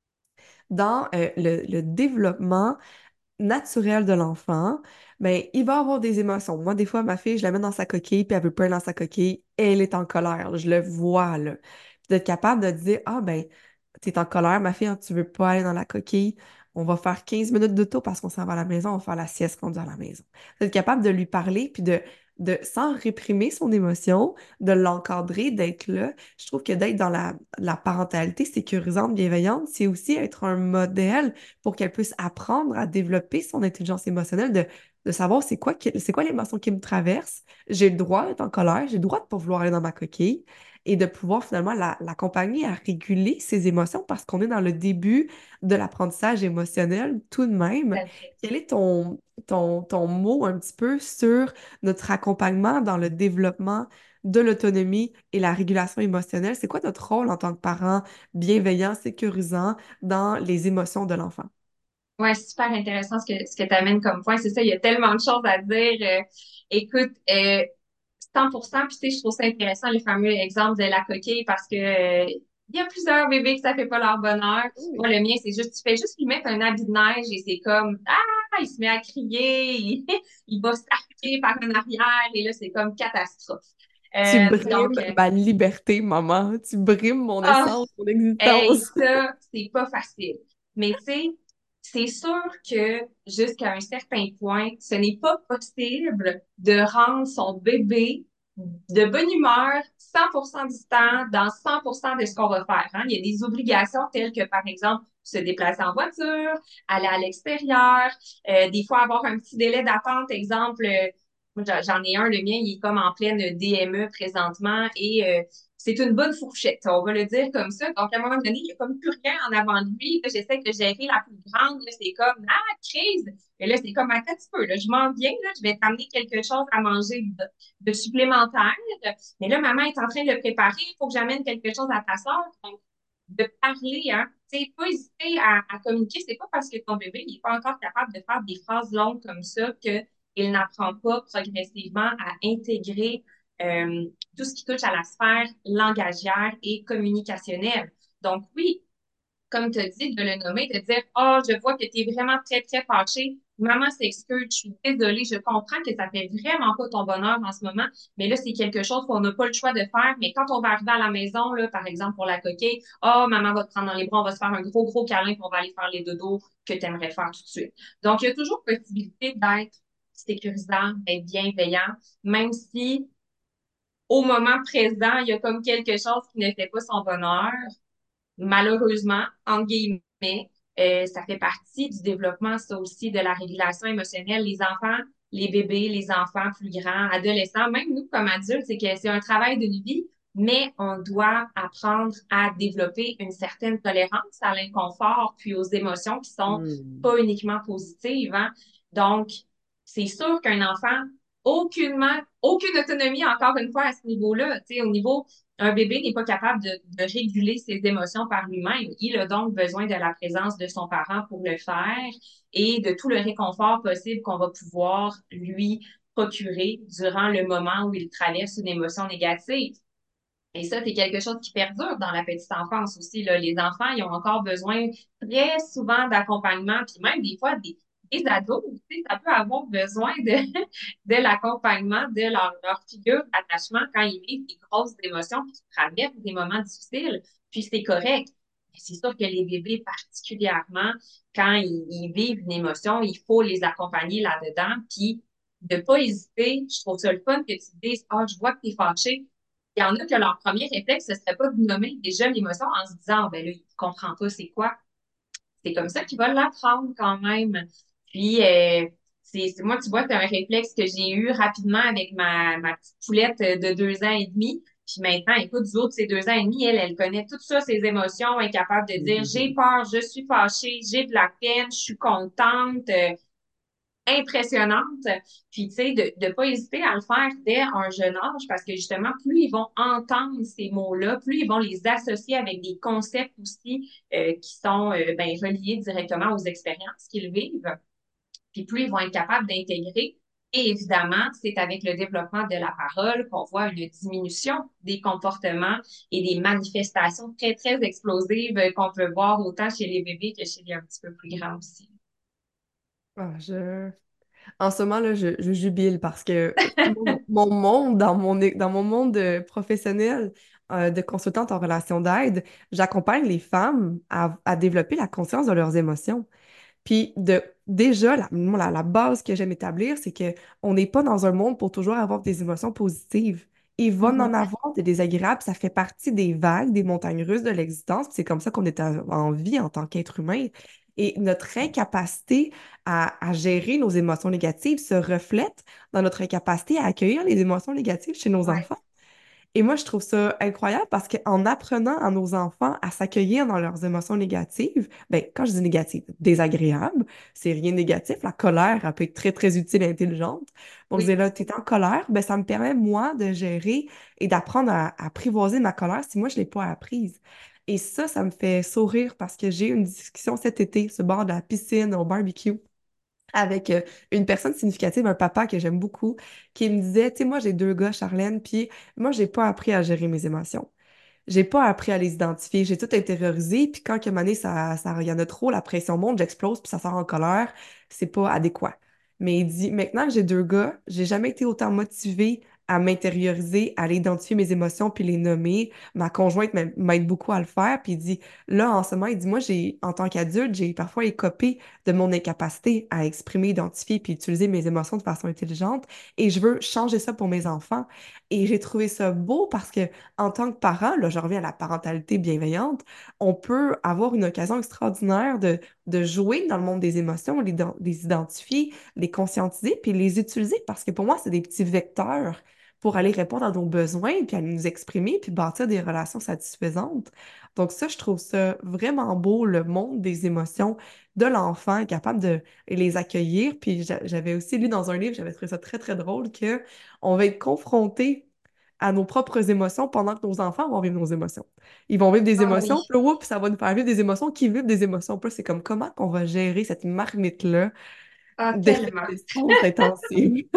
dans euh, le, le développement naturel de l'enfant, ben, il va avoir des émotions. Moi, des fois, ma fille, je la mets dans sa coquille, puis elle veut pas aller dans sa coquille, elle est en colère, là, je le vois, là. Puis d'être capable de dire, ah, ben, t'es en colère, ma fille, hein, tu veux pas aller dans la coquille, on va faire quinze minutes de tour parce qu'on s'en va à la maison, on va faire la sieste quand on est à la maison. D'être capable de lui parler, puis de, de, sans réprimer son émotion, de l'encadrer, d'être là. Je trouve que d'être dans la, la parentalité sécurisante, bienveillante, c'est aussi être un modèle pour qu'elle puisse apprendre à développer son intelligence émotionnelle, de, de savoir c'est quoi, qui- c'est quoi l'émotion qui me traverse. J'ai le droit d'être en colère, j'ai le droit de pas vouloir aller dans ma coquille et de pouvoir finalement la- l'accompagner à réguler ses émotions parce qu'on est dans le début de l'apprentissage émotionnel tout de même. Quel est ton, ton, ton mot un petit peu sur notre accompagnement dans le développement de l'autonomie et la régulation émotionnelle? C'est quoi notre rôle en tant que parent bienveillant, sécurisant dans les émotions de l'enfant? Ouais, c'est super intéressant ce que, ce que tu amènes comme point. C'est ça, il y a tellement de choses à dire. Euh, écoute, euh, cent pour cent. Puis, tu sais, je trouve ça intéressant, le fameux exemple de la coquille, parce que euh, il y a plusieurs bébés que ça fait pas leur bonheur. Moi, Oui. le mien, c'est juste, tu fais juste lui mettre un habit de neige et c'est comme, ah, il se met à crier, il, il va s'arrêter par en arrière et là, c'est comme catastrophe. Tu Euh, donc, brimes euh, ma liberté, maman. Tu brimes mon ah, essence, mon hey, existence. ça, c'est pas facile. Mais tu sais, c'est sûr que jusqu'à un certain point, ce n'est pas possible de rendre son bébé de bonne humeur cent pour cent du temps, dans cent pour cent de ce qu'on va faire, hein. Il y a des obligations telles que, par exemple, se déplacer en voiture, aller à l'extérieur, euh, des fois avoir un petit délai d'attente. Exemple, euh, moi, j'en j'en ai un, le mien, il est comme en pleine D M E présentement et euh, c'est une bonne fourchette, on va le dire comme ça. Donc, à un moment donné, il n'y a comme plus rien en avant de lui. Là, j'essaie de gérer la plus grande. Là, c'est comme, ah, crise! Et là, c'est comme, attends un petit peu, là, je m'en viens, là, je vais t'amener quelque chose à manger de, de supplémentaire. Mais là, maman est en train de le préparer. Il faut que j'amène quelque chose à ta soeur. Donc, de parler, hein. Tu sais, pas hésiter à, à communiquer. C'est pas parce que ton bébé n'est pas encore capable de faire des phrases longues comme ça qu'il n'apprend pas progressivement à intégrer euh, tout ce qui touche à la sphère langagière et communicationnelle. Donc, oui, comme tu as dit, de le nommer, de dire, oh, je vois que tu es vraiment très, très fâché. Maman s'excuse, je suis désolée, je comprends que ça fait vraiment pas ton bonheur en ce moment, mais là, c'est quelque chose qu'on n'a pas le choix de faire. Mais quand on va arriver à la maison, là, par exemple, pour la coquille, oh, maman va te prendre dans les bras, on va se faire un gros, gros câlin, puis on va aller faire les dodos que tu aimerais faire tout de suite. Donc, il y a toujours possibilité d'être sécurisant, d'être bienveillant, même si au moment présent, il y a comme quelque chose qui ne fait pas son bonheur. Malheureusement, entre guillemets, euh, ça fait partie du développement, ça aussi, de la régulation émotionnelle. Les enfants, les bébés, les enfants plus grands, adolescents, même nous comme adultes, c'est que c'est un travail d'une vie, mais on doit apprendre à développer une certaine tolérance à l'inconfort puis aux émotions qui sont Hmm. pas uniquement positives, hein. Donc, c'est sûr qu'un enfant, aucunement, aucune autonomie, encore une fois, à ce niveau-là, tu sais, au niveau un bébé n'est pas capable de, de réguler ses émotions par lui-même. Il a donc besoin de la présence de son parent pour le faire et de tout le réconfort possible qu'on va pouvoir lui procurer durant le moment où il traverse une émotion négative. Et ça, c'est quelque chose qui perdure dans la petite enfance aussi, là. Les enfants, ils ont encore besoin très souvent d'accompagnement, puis même des fois, des, des ados, tu sais, ça peut avoir besoin de, de l'accompagnement de leur, leur figure d'attachement quand ils vivent des grosses émotions, puis qu'ils traversent des moments difficiles, puis c'est correct. Mais c'est sûr que les bébés, particulièrement, quand ils, ils vivent une émotion, il faut les accompagner là-dedans, puis de pas hésiter. Je trouve ça le fun que tu te dises, ah, je vois que tu es fâché. Il y en a que leur premier réflexe, ce serait pas de nommer déjà l'émotion en se disant, oh, ben là, il comprend pas c'est quoi. C'est comme ça qu'ils vont l'apprendre quand même. Puis, euh, c'est, c'est- moi, tu vois, c'est un réflexe que j'ai eu rapidement avec ma, ma petite poulette de deux ans et demi. Puis maintenant, écoute, du haut de ses deux ans et demi, elle, elle connaît tout ça, ses émotions, elle est capable de dire, j'ai peur, je suis fâchée, j'ai de la peine, je suis contente. Euh, impressionnante. Puis, tu sais, de ne pas hésiter à le faire dès un jeune âge parce que justement, plus ils vont entendre ces mots-là, plus ils vont les associer avec des concepts aussi euh, qui sont euh, ben, reliés directement aux expériences qu'ils vivent. Puis, plus ils vont être capables d'intégrer. Et évidemment, c'est avec le développement de la parole qu'on voit une diminution des comportements et des manifestations très, très explosives euh, qu'on peut voir autant chez les bébés que chez les un petit peu plus grands aussi. Ah, je... En ce moment, là, je, je jubile parce que mon, mon monde, dans mon, é- dans mon monde euh, professionnel euh, de consultante en relation d'aide, j'accompagne les femmes à, à développer la conscience de leurs émotions. Puis de déjà, la, moi, la, la base que j'aime établir, c'est que on n'est pas dans un monde pour toujours avoir des émotions positives. Il va en Mhm. avoir des désagréables, ça fait partie des vagues, des montagnes russes de l'existence. Puis c'est comme ça qu'on est en en vie en tant qu'être humain. Et notre incapacité à, à gérer nos émotions négatives se reflète dans notre incapacité à accueillir les émotions négatives chez nos Ouais. enfants. Et moi, je trouve ça incroyable parce qu'en apprenant à nos enfants à s'accueillir dans leurs émotions négatives, ben, quand je dis négatives, désagréables, c'est rien de négatif. La colère, elle peut être très, très utile et intelligente. Donc, je Oui. dis là, tu es en colère, ben, ça me permet, moi, de gérer et d'apprendre à, à apprivoiser ma colère si moi, je ne l'ai pas apprise. Et ça, ça me fait sourire parce que j'ai eu une discussion cet été, ce bord de la piscine, au barbecue, avec euh, une personne significative, un papa que j'aime beaucoup, qui me disait, tu sais, moi j'ai deux gars, Charlène, puis moi j'ai pas appris à gérer mes émotions. J'ai pas appris à les identifier. J'ai tout intériorisé, puis quand que mané, ça, ça, il y en a trop, la pression monte, j'explose, puis ça sort en colère. C'est pas adéquat. Mais il dit, maintenant que j'ai deux gars, j'ai jamais été autant motivée à m'intérioriser, à aller identifier mes émotions, puis les nommer. Ma conjointe m'aide m'aide beaucoup à le faire, puis il dit, là, en ce moment, il dit, moi, j'ai, en tant qu'adulte, j'ai parfois écopé de mon incapacité à exprimer, identifier, puis utiliser mes émotions de façon intelligente, et je veux changer ça pour mes enfants. Et j'ai trouvé ça beau parce que en tant que parent, là, je reviens à la parentalité bienveillante, on peut avoir une occasion extraordinaire de, de jouer dans le monde des émotions, les, den- les identifier, les conscientiser, puis les utiliser parce que pour moi, c'est des petits vecteurs pour aller répondre à nos besoins, puis aller nous exprimer, puis bâtir des relations satisfaisantes. Donc ça, je trouve ça vraiment beau, le monde des émotions de l'enfant, capable de les accueillir. Puis j'a- j'avais aussi lu dans un livre, j'avais trouvé ça très, très drôle, que on va être confronté à nos propres émotions pendant que nos enfants vont vivre nos émotions. Ils vont vivre des Ah émotions, oui, puis là, oups, ça va nous faire vivre des émotions qui vivent des émotions. Puis là, c'est comme comment qu'on va gérer cette marmite-là ah, tellement. d'effervescence intensive.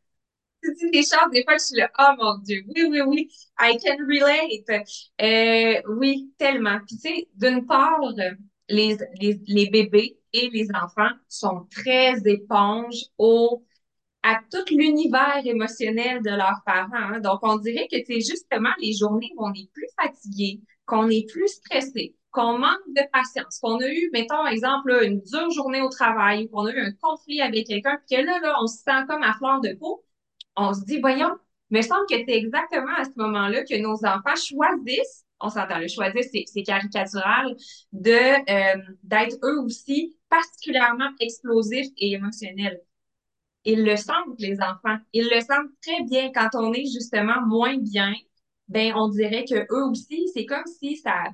Tu dis des choses, des fois, je suis là, oh mon Dieu, oui, oui, oui, I can relate. Euh, oui, tellement. Puis, tu sais, d'une part, euh, les, les, les bébés et les enfants sont très éponges au à tout l'univers émotionnel de leurs parents, hein. Donc, on dirait que c'est justement les journées où on est plus fatigué, qu'on est plus stressé, qu'on manque de patience, qu'on a eu, mettons, exemple, là, une dure journée au travail, qu'on a eu un conflit avec quelqu'un, puis que là, là, on se sent comme à fleur de peau. On se dit, voyons, me semble que c'est exactement à ce moment-là que nos enfants choisissent, on s'entend, le choisir, c'est c'est caricatural, de euh, d'être eux aussi particulièrement explosifs et émotionnels. Ils le sentent, les enfants. Ils le sentent très bien quand on est justement moins bien. Ben, on dirait que eux aussi, c'est comme si ça,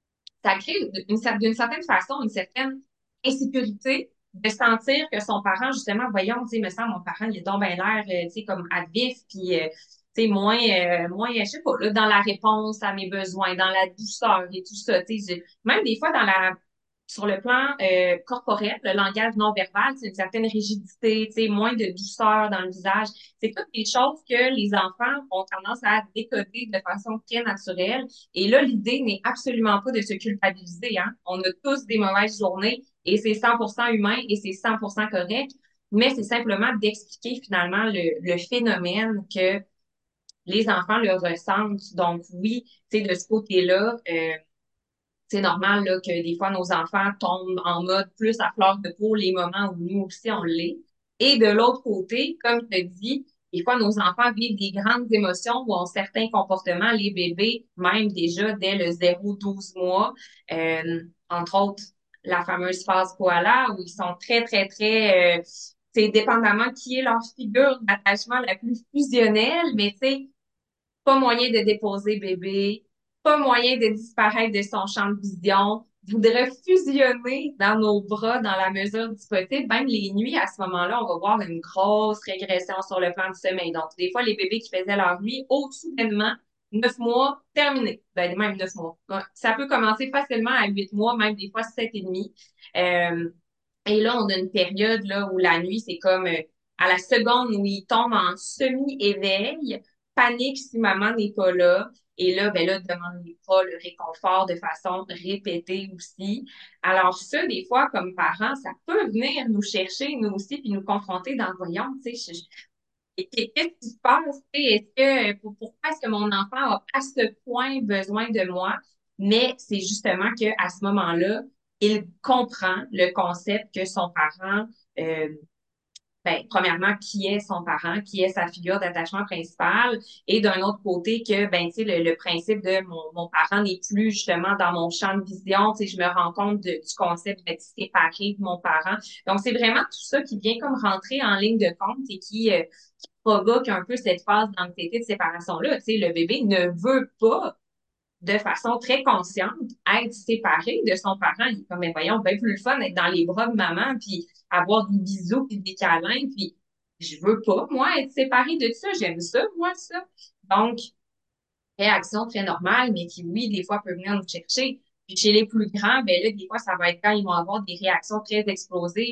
ça crée d'une cer- d'une certaine façon une certaine insécurité de sentir que son parent, justement, voyons, tu sais, me semble, mon parent, il a donc bien l'air, euh, tu sais, comme à vif, puis, euh, tu sais, moins, euh, moins, je sais pas, là, dans la réponse à mes besoins, dans la douceur et tout ça, tu sais, je- même des fois dans la, sur le plan euh, corporel, le langage non verbal, c'est une certaine rigidité, tu sais, moins de douceur dans le visage. C'est toutes des choses que les enfants ont tendance à décoder de façon très naturelle. Et là, l'idée n'est absolument pas de se culpabiliser, hein. On a tous des mauvaises journées et c'est cent pour cent humain et c'est cent pour cent correct, mais c'est simplement d'expliquer finalement le, le phénomène que les enfants le ressentent. Donc oui, tu sais, de ce côté-là, euh, c'est normal là, que des fois nos enfants tombent en mode plus à fleur de peau les moments où nous aussi on l'est. Et de l'autre côté, comme je te dis, des fois nos enfants vivent des grandes émotions ou ont certains comportements, les bébés, même déjà dès le zéro douze mois, euh, entre autres la fameuse phase koala où ils sont très, très, très, euh, c'est dépendamment qui est leur figure d'attachement la plus fusionnelle, mais tu sais, pas moyen de déposer bébé, pas moyen de disparaître de son champ de vision, voudrait fusionner dans nos bras dans la mesure du possible. Même les nuits, à ce moment-là, on va voir une grosse régression sur le plan du sommeil. Donc, des fois, les bébés qui faisaient leur nuit, au soudainement, neuf mois, terminé. Ben, même neuf mois. Ouais. Ça peut commencer facilement à huit mois, même des fois sept et demi. Euh, et là, on a une période là où la nuit, c'est comme euh, à la seconde où il tombe en semi-éveil, panique si maman n'est pas là. Et là, ben là, demande les pas le réconfort de façon répétée aussi. Alors ça, des fois, comme parents, ça peut venir nous chercher, nous aussi, puis nous confronter dans, voyons, tu sais, je- je- qu'est-ce qui se passe? Tu sais, Est-ce que, pour- pourquoi est-ce que mon enfant a à ce point besoin de moi? Mais c'est justement qu'à ce moment-là, il comprend le concept que son parent, euh, ben, premièrement, qui est son parent, qui est sa figure d'attachement principale, et d'un autre côté que, ben, tu sais, le, le principe de mon, mon parent n'est plus justement dans mon champ de vision, tu sais, je me rends compte de- du concept d'être séparé de mon parent. Donc, c'est vraiment tout ça qui vient comme rentrer en ligne de compte et qui, euh, qui provoque un peu cette phase d'anxiété de séparation-là. Tu sais, le bébé ne veut pas de façon très consciente, être séparé de son parent. Il est comme, mais voyons, bien plus le fun d'être dans les bras de maman, puis avoir des bisous, puis des câlins, puis je veux pas, moi, être séparée de ça. J'aime ça, moi, ça. Donc, réaction très normale, mais qui, oui, des fois, peut venir nous chercher. Puis chez les plus grands, ben là, des fois, ça va être quand ils vont avoir des réactions très explosives.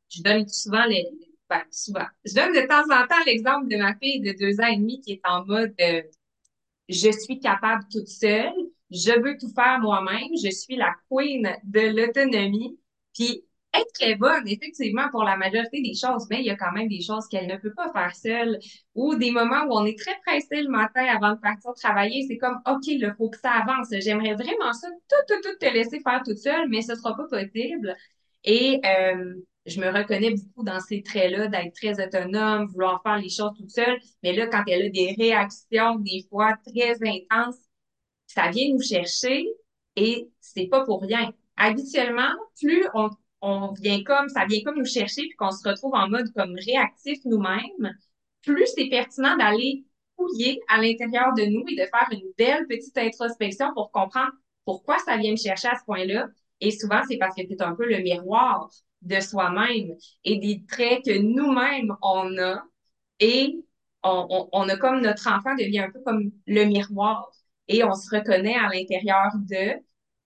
je donne souvent les, ben, souvent. Je donne de temps en temps l'exemple de ma fille de deux ans et demi qui est en mode euh, je suis capable toute seule, je veux tout faire moi-même, je suis la queen de l'autonomie. Puis être très bonne, effectivement, pour la majorité des choses, mais il y a quand même des choses qu'elle ne peut pas faire seule, ou des moments où on est très pressé le matin avant de partir travailler, c'est comme, OK, il faut que ça avance. J'aimerais vraiment ça, tout, tout, tout te laisser faire toute seule, mais ce sera pas possible. Et euh, je me reconnais beaucoup dans ces traits-là d'être très autonome, vouloir faire les choses toute seule. Mais là, quand elle a des réactions, des fois très intenses, ça vient nous chercher et c'est pas pour rien. Habituellement, plus on, on vient comme, ça vient comme nous chercher puis qu'on se retrouve en mode comme réactif nous-mêmes, plus c'est pertinent d'aller fouiller à l'intérieur de nous et de faire une belle petite introspection pour comprendre pourquoi ça vient me chercher à ce point-là. Et souvent, c'est parce que c'est un peu le miroir de soi-même et des traits que nous-mêmes on a et on, on, on a comme notre enfant devient un peu comme le miroir et on se reconnaît à l'intérieur d'eux.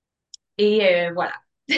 Et euh, voilà.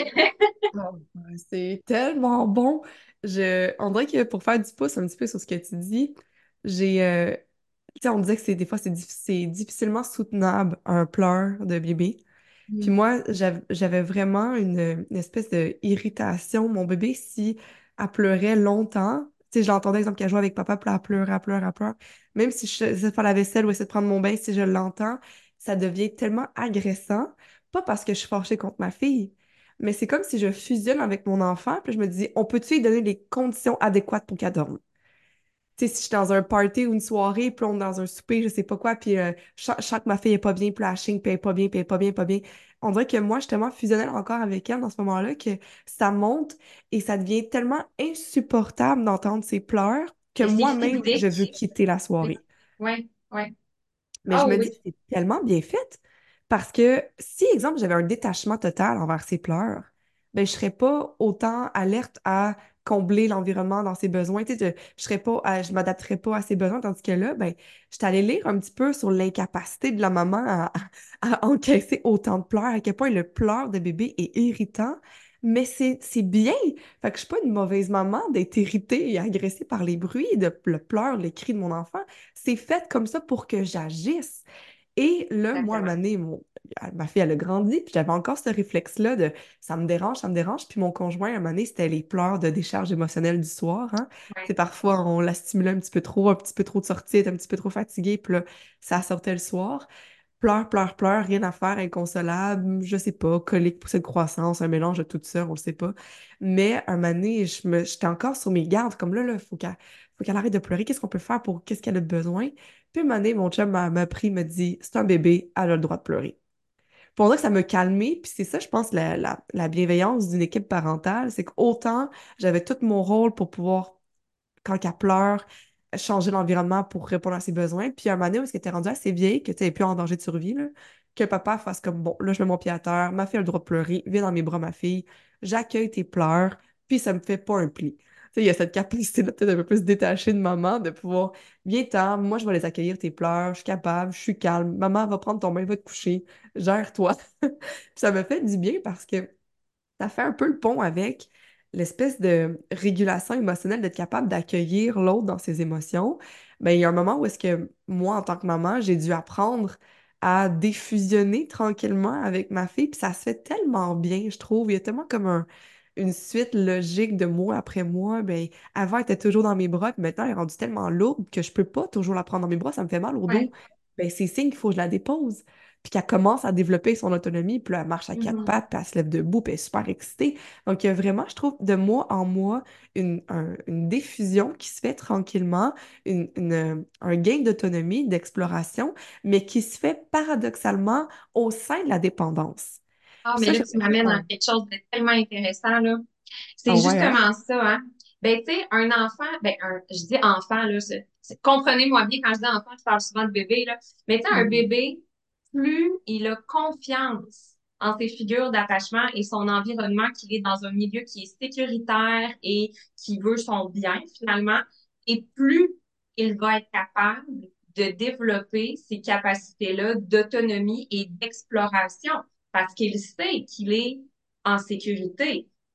Oh, ouais, c'est tellement bon. Je... On dirait que pour faire du pouce un petit peu sur ce que tu dis, j'ai... euh, Tu sais, on disait que c'est des fois, c'est diffi- c'est difficilement soutenable un pleur de bébé. Puis Mm. moi, j'av- j'avais vraiment une, une espèce de irritation. Mon bébé, si elle pleurait longtemps, tu sais, je l'entendais, exemple, qu'elle jouait avec papa, puis elle pleure, elle pleure, elle pleure. Même si je essaie de faire la vaisselle ou essaie de prendre mon bain, si je l'entends, ça devient tellement agressant. Pas parce que je suis fâchée contre ma fille, mais c'est comme si je fusionne avec mon enfant, puis je me dis, on peut-tu lui donner les conditions adéquates pour qu'elle dorme? Tu sais, si je suis dans un party ou une soirée, puis on est dans un souper, je sais pas quoi, puis euh, chaque, chaque ma fille est pas bien, puis là, elle chigne, puis elle est pas bien, puis elle est pas bien, pas bien. On dirait que moi, je suis tellement fusionnelle encore avec elle dans ce moment-là que ça monte et ça devient tellement insupportable d'entendre ses pleurs que Mais c'est moi-même, je veux physique. quitter la soirée. Oui, oui. Mais je Ah me dis, oui. c'est tellement bien fait parce que si, exemple, j'avais un détachement total envers ses pleurs, ben, je serais pas autant alerte à combler l'environnement dans ses besoins. Tu sais, je, je serais pas, à- je m'adapterais pas à ses besoins, tandis que là, ben, je suis allée lire un petit peu sur l'incapacité de la maman à, à encaisser autant de pleurs, à quel point le pleur de bébé est irritant. Mais c'est, c'est bien. Fait que je suis pas une mauvaise maman d'être irritée et agressée par les bruits, de, le pleur, les cris de mon enfant. C'est fait comme ça pour que j'agisse. Et là, moi, à un moment Exactement. donné, mon- ma fille, elle a grandi, puis j'avais encore ce réflexe-là de ça me dérange, ça me dérange. Puis mon conjoint, à un moment donné, c'était les pleurs de décharge émotionnelle du soir. Hein. Ouais. C'est parfois, on la stimulait un petit peu trop, un petit peu trop de sortie, elle était un petit peu trop fatiguée, puis là, ça sortait le soir. Pleure, pleure, pleure, rien à faire, inconsolable, je sais pas, colique, poussée de croissance, un mélange de tout ça, on le sait pas. Mais un moment donné, je me, j'étais encore sur mes gardes, comme là, là, faut qu'elle, faut qu'elle arrête de pleurer, qu'est-ce qu'on peut faire pour, qu'est-ce qu'elle a besoin? Puis un moment donné, mon chum m'a m'a pris, m'a dit, c'est un bébé, elle a le droit de pleurer. Pour dire que ça m'a calmée, puis c'est ça, je pense, la, la, la bienveillance d'une équipe parentale, c'est qu'autant j'avais tout mon rôle pour pouvoir quand elle pleure, changer l'environnement pour répondre à ses besoins. Puis à un moment donné où elle était rendue assez vieille, que tu sais, plus en danger de survie, là, que papa fasse comme bon, là, je mets mon pied à terre, ma fille a le droit de pleurer, viens dans mes bras, ma fille, j'accueille tes pleurs, puis ça me fait pas un pli. Tu sais, il y a cette capacité-là peut-être un peu plus détachée de maman, de pouvoir, viens-t'en, moi je vais les accueillir, tes pleurs, je suis capable, je suis calme, maman va prendre ton bain, va te coucher, gère-toi. Puis ça me fait du bien parce que ça fait un peu le pont avec l'espèce de régulation émotionnelle d'être capable d'accueillir l'autre dans ses émotions. Ben, il y a un moment où est-ce que moi, en tant que maman, j'ai dû apprendre à défusionner tranquillement avec ma fille, puis ça se fait tellement bien, je trouve. Il y a tellement comme un- une suite logique de mois après mois. Ben, avant, elle était toujours dans mes bras, puis maintenant, elle est rendue tellement lourde que je peux pas toujours la prendre dans mes bras, ça me fait mal au dos. Ouais. Ben, c'est signe qu'il faut que je la dépose puis qu'elle commence à développer son autonomie, puis là, elle marche à quatre Mhm. pattes, puis elle se lève debout, puis elle est super excitée. Donc, il y a vraiment, je trouve, de mois en mois, une, un- une diffusion qui se fait tranquillement, une, une- un gain d'autonomie, d'exploration, mais qui se fait paradoxalement au sein de la dépendance. Ah, Puis mais ça, là, je tu trouve que m'amènes à ça... quelque chose de tellement intéressant, là. C'est Ah ouais, hein? justement ça, hein. Ben, tu sais, un enfant, ben, un, je dis enfant, là, c'est- c'est- comprenez-moi bien, quand je dis enfant, je parle souvent de bébé, là. Mais tu sais, un Mhm. bébé, plus il a confiance en ses figures d'attachement et son environnement, qu'il est dans un milieu qui est sécuritaire et qui veut son bien, finalement, et plus il va être capable de développer ces capacités-là d'autonomie et d'exploration parce qu'il sait qu'il est en sécurité.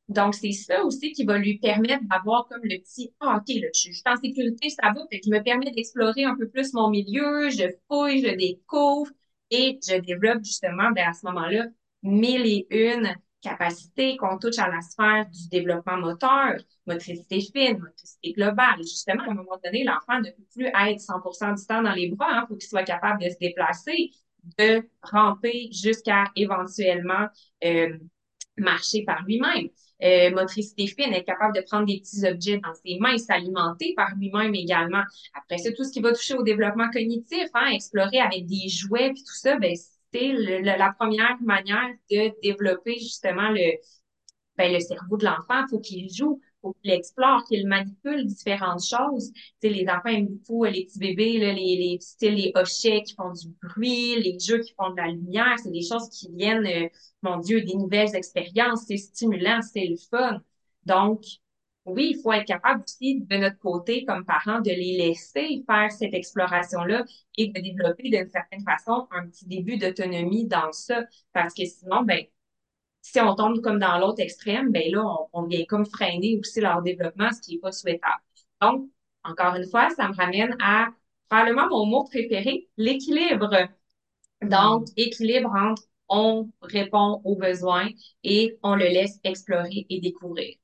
Donc, c'est ça aussi qui va lui permettre d'avoir comme le petit, ah, OK, là, je suis je suis en sécurité, ça va, fait que je me permets d'explorer un peu plus mon milieu, je fouille, je découvre et je développe justement, ben, à ce moment-là, mille et une capacités qu'on touche à la sphère du développement moteur, motricité fine, motricité globale. Justement, à un moment donné, l'enfant ne peut plus être cent pour cent du temps dans les bras, hein, faut qu'il soit capable de se déplacer, de ramper jusqu'à éventuellement euh, marcher par lui-même. Euh, motricité fine, être capable de prendre des petits objets dans ses mains, s'alimenter par lui-même également. Après ça, tout ce qui va toucher au développement cognitif, hein, explorer avec des jouets puis tout ça, ben, c'est le- le- la première manière de développer justement le, ben, le cerveau de l'enfant. Il faut qu'il joue, il faut qu'il explore, qu'il manipule différentes choses. Tu sais, les enfants aiment beaucoup euh, les petits bébés, là, les, les styles, les hochets qui font du bruit, les jeux qui font de la lumière. C'est des choses qui viennent, euh, mon Dieu, des nouvelles expériences. C'est stimulant, c'est le fun. Donc, oui, il faut être capable aussi, de notre côté, comme parents, de les laisser faire cette exploration-là et de développer d'une certaine façon un petit début d'autonomie dans ça. Parce que sinon, ben, si on tombe comme dans l'autre extrême, ben là, on, on vient comme freiner aussi leur développement, ce qui n'est pas souhaitable. Donc, encore une fois, ça me ramène à probablement mon mot préféré, l'équilibre. Donc, Hmm. équilibre entre on répond aux besoins et on le laisse explorer et découvrir.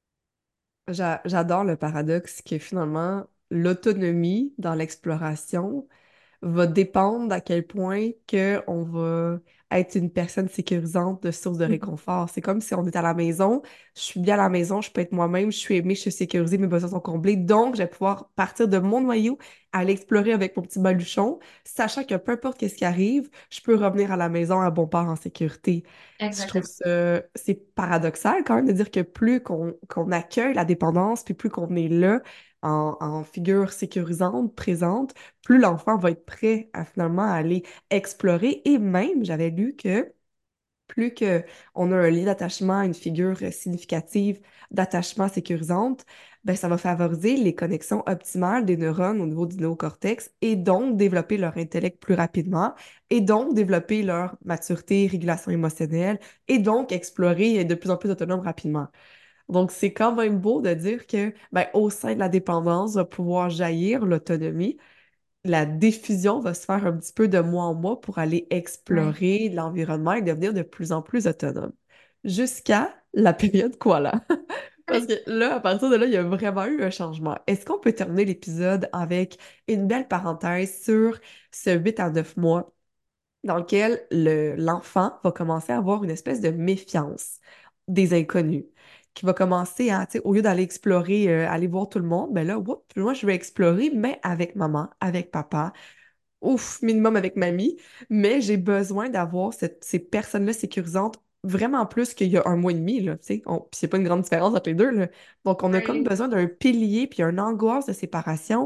J'a- J'adore le paradoxe que finalement, l'autonomie dans l'exploration va dépendre d'à quel point que on va être une personne sécurisante de source de Mhm. réconfort. C'est comme si on est à la maison, je suis bien à la maison, je peux être moi-même, je suis aimée, je suis sécurisée, mes besoins sont comblés, donc je vais pouvoir partir de mon noyau, aller explorer avec mon petit baluchon, sachant que peu importe qu'est-ce qui arrive, je peux revenir à la maison à bon port en sécurité. Je trouve Exactement. ça, c'est paradoxal quand même de dire que plus qu'on qu'on accueille la dépendance, puis plus qu'on est là en, en figure sécurisante, présente, plus l'enfant va être prêt à finalement aller explorer. Et même, j'avais lu que plus que on a un lien d'attachement, une figure significative d'attachement sécurisante, ben ça va favoriser les connexions optimales des neurones au niveau du néocortex et donc développer leur intellect plus rapidement et donc développer leur maturité, régulation émotionnelle et donc explorer et être de plus en plus autonome rapidement. Donc, c'est quand même beau de dire que, ben, au sein de la dépendance va pouvoir jaillir l'autonomie. La diffusion va se faire un petit peu de mois en mois pour aller Ouais. explorer l'environnement et devenir de plus en plus autonome. Jusqu'à la période koala. Parce que là, à partir de là, il y a vraiment eu un changement. Est-ce qu'on peut terminer l'épisode avec une belle parenthèse sur ce huit à neuf mois dans lequel le, l'enfant va commencer à avoir une espèce de méfiance des inconnus, qui va commencer à, tu sais, au lieu d'aller explorer, euh, aller voir tout le monde, ben là, whoop, moi, je vais explorer, mais avec maman, avec papa, ouf, minimum avec mamie, mais j'ai besoin d'avoir cette- ces personnes-là sécurisantes vraiment plus qu'il y a un mois et demi, là, tu sais. On- Puis c'est pas une grande différence entre les deux, là. Donc, on a comme Ouais. besoin d'un pilier puis une angoisse de séparation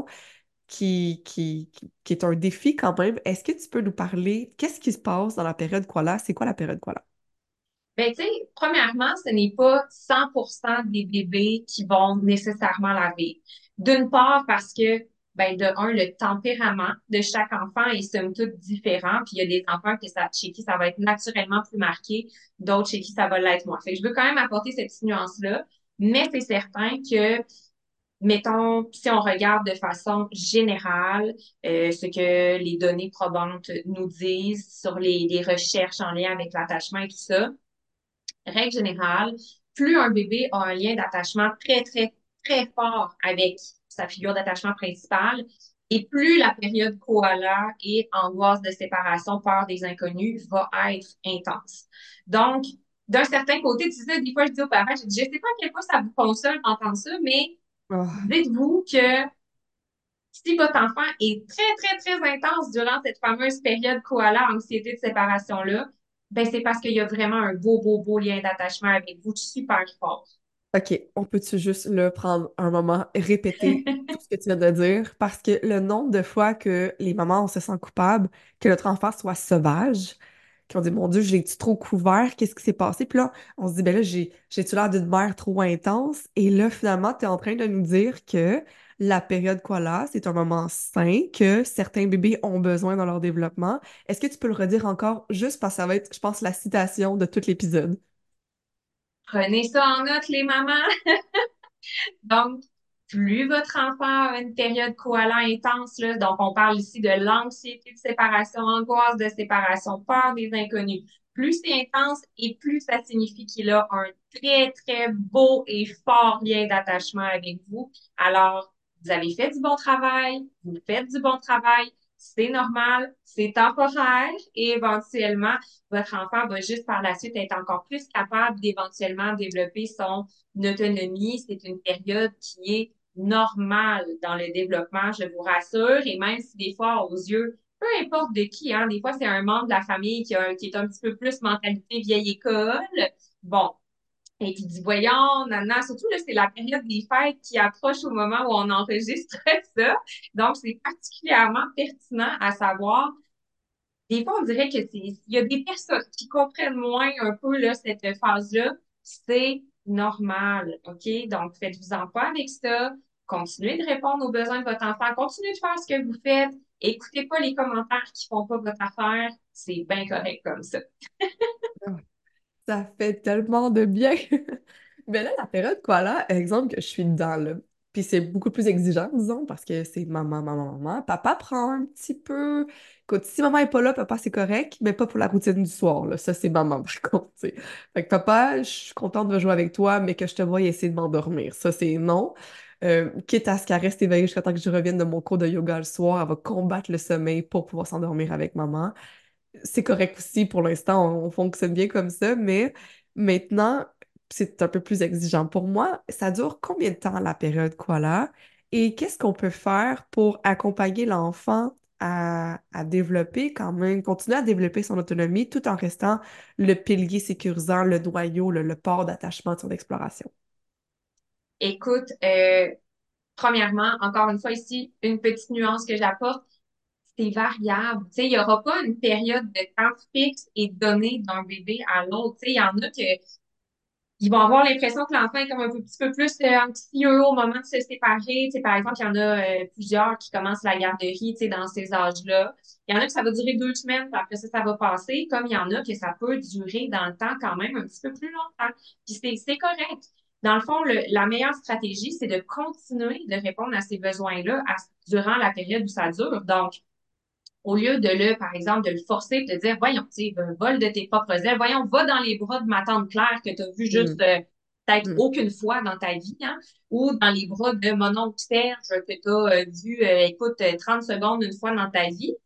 qui, qui, qui, qui est un défi quand même. Est-ce que tu peux nous parler, qu'est-ce qui se passe dans la période Koala? C'est quoi la période Koala? Ben, tu sais, premièrement, ce n'est pas cent pour cent des bébés qui vont nécessairement la vivre. D'une part, parce que, ben, de un, le tempérament de chaque enfant est somme toute différent, puis il y a des enfants que ça, chez qui ça va être naturellement plus marqué, d'autres chez qui ça va l'être moins. Fait que je veux quand même apporter cette petite nuance-là, mais c'est certain que, mettons, si on regarde de façon générale, euh, ce que les données probantes nous disent sur les, les recherches en lien avec l'attachement et tout ça, règle générale, plus un bébé a un lien d'attachement très, très, très fort avec sa figure d'attachement principale, et plus la période koala et angoisse de séparation, peur des inconnus va être intense. Donc, d'un certain côté, tu sais, des fois, je dis aux parents, je dis, je sais pas à quel point ça vous console d'entendre ça, mais Ah, dites-vous que si votre enfant est très, très, très intense durant cette fameuse période koala, anxiété de séparation-là, ben c'est parce qu'il y a vraiment un beau, beau, beau lien d'attachement avec vous, super fort. OK, on peut-tu juste le prendre un moment, répéter tout ce que tu viens de dire? Parce que le nombre de fois que les mamans, on se sent coupable que notre enfant soit sauvage, qu'on dit, mon Dieu, je l'ai-tu trop couvert? Qu'est-ce qui s'est passé? Puis là, on se dit, ben là, j'ai, j'ai-tu l'air d'une mère trop intense? Et là, finalement, tu es en train de nous dire que la période quoi là, c'est un moment sain, que certains bébés ont besoin dans leur développement. Est-ce que tu peux le redire encore juste parce que ça va être, je pense, la citation de tout l'épisode? Prenez ça en note, les mamans. Donc, plus votre enfant a une période koala intense, là, donc on parle ici de l'anxiété de séparation, angoisse de séparation, peur des inconnus. Plus c'est intense et plus ça signifie qu'il a un très, très beau et fort lien d'attachement avec vous. Alors, vous avez fait du bon travail, vous faites du bon travail, c'est normal, c'est temporaire et éventuellement, votre enfant va juste par la suite être encore plus capable d'éventuellement développer son autonomie. C'est une période qui est normale dans le développement, je vous rassure. Et même si des fois, aux yeux, peu importe de qui, hein, des fois, c'est un membre de la famille qui, a, qui est un petit peu plus mentalité vieille école. Bon, et qui dit, voyons, nana, surtout là, c'est la période des fêtes qui approche au moment où on enregistre ça. Donc, c'est particulièrement pertinent à savoir. Des fois, on dirait que c'est, il y a des personnes qui comprennent moins un peu là, cette phase-là. C'est normal, OK? Donc, faites-vous-en pas avec ça. Continuez de répondre aux besoins de votre enfant. Continuez de faire ce que vous faites. Écoutez pas les commentaires qui font pas votre affaire. C'est bien correct comme ça. Ça fait tellement de bien. Mais là, la période koala, exemple que je suis dedans, là. Puis c'est beaucoup plus exigeant, disons, parce que c'est maman, maman, maman. Papa prend un petit peu. Écoute, si maman est pas là, papa, c'est correct, mais pas pour la routine du soir, là. Ça, c'est maman, par contre, tu sais. Fait que papa, je suis contente de jouer avec toi, mais que je te voie essayer de m'endormir. Ça, c'est non. Euh, quitte à ce qu'elle reste éveillée jusqu'à temps que je revienne de mon cours de yoga le soir, elle va combattre le sommeil pour pouvoir s'endormir avec maman. C'est correct aussi pour l'instant, on, on fonctionne bien comme ça, mais maintenant, c'est un peu plus exigeant. Pour moi, ça dure combien de temps la période koala et qu'est-ce qu'on peut faire pour accompagner l'enfant à, à développer quand même, continuer à développer son autonomie tout en restant le pilier sécurisant, le noyau, le, le port d'attachement de son exploration. Écoute, euh, premièrement, encore une fois ici, une petite nuance que j'apporte, c'est variable. Tu sais, il n'y aura pas une période de temps fixe et donnée d'un bébé à l'autre. Tu sais, il y en a que ils vont avoir l'impression que l'enfant est comme un peu- petit peu plus euh, anxieux au moment de se séparer. Tu sais, par exemple, il y en a euh, plusieurs qui commencent la garderie, tu sais, dans ces âges-là. Il y en a que ça va durer deux semaines, puis après ça, ça va passer, comme il y en a que ça peut durer dans le temps quand même un petit peu plus longtemps. Puis c'est, c'est correct. Dans le fond, le- la meilleure stratégie, c'est de continuer de répondre à ces besoins-là à- durant la période où ça dure. Donc, au lieu de le, par exemple, de le forcer et de dire, voyons, tu sais, euh, vole de tes propres ailes, voyons, va dans les bras de ma tante Claire que tu as vu juste Mm, euh, peut-être mm, aucune fois dans ta vie, hein, ou dans les bras de mon oncle Serge que tu as vu, euh, écoute, euh, trente secondes une fois dans ta vie.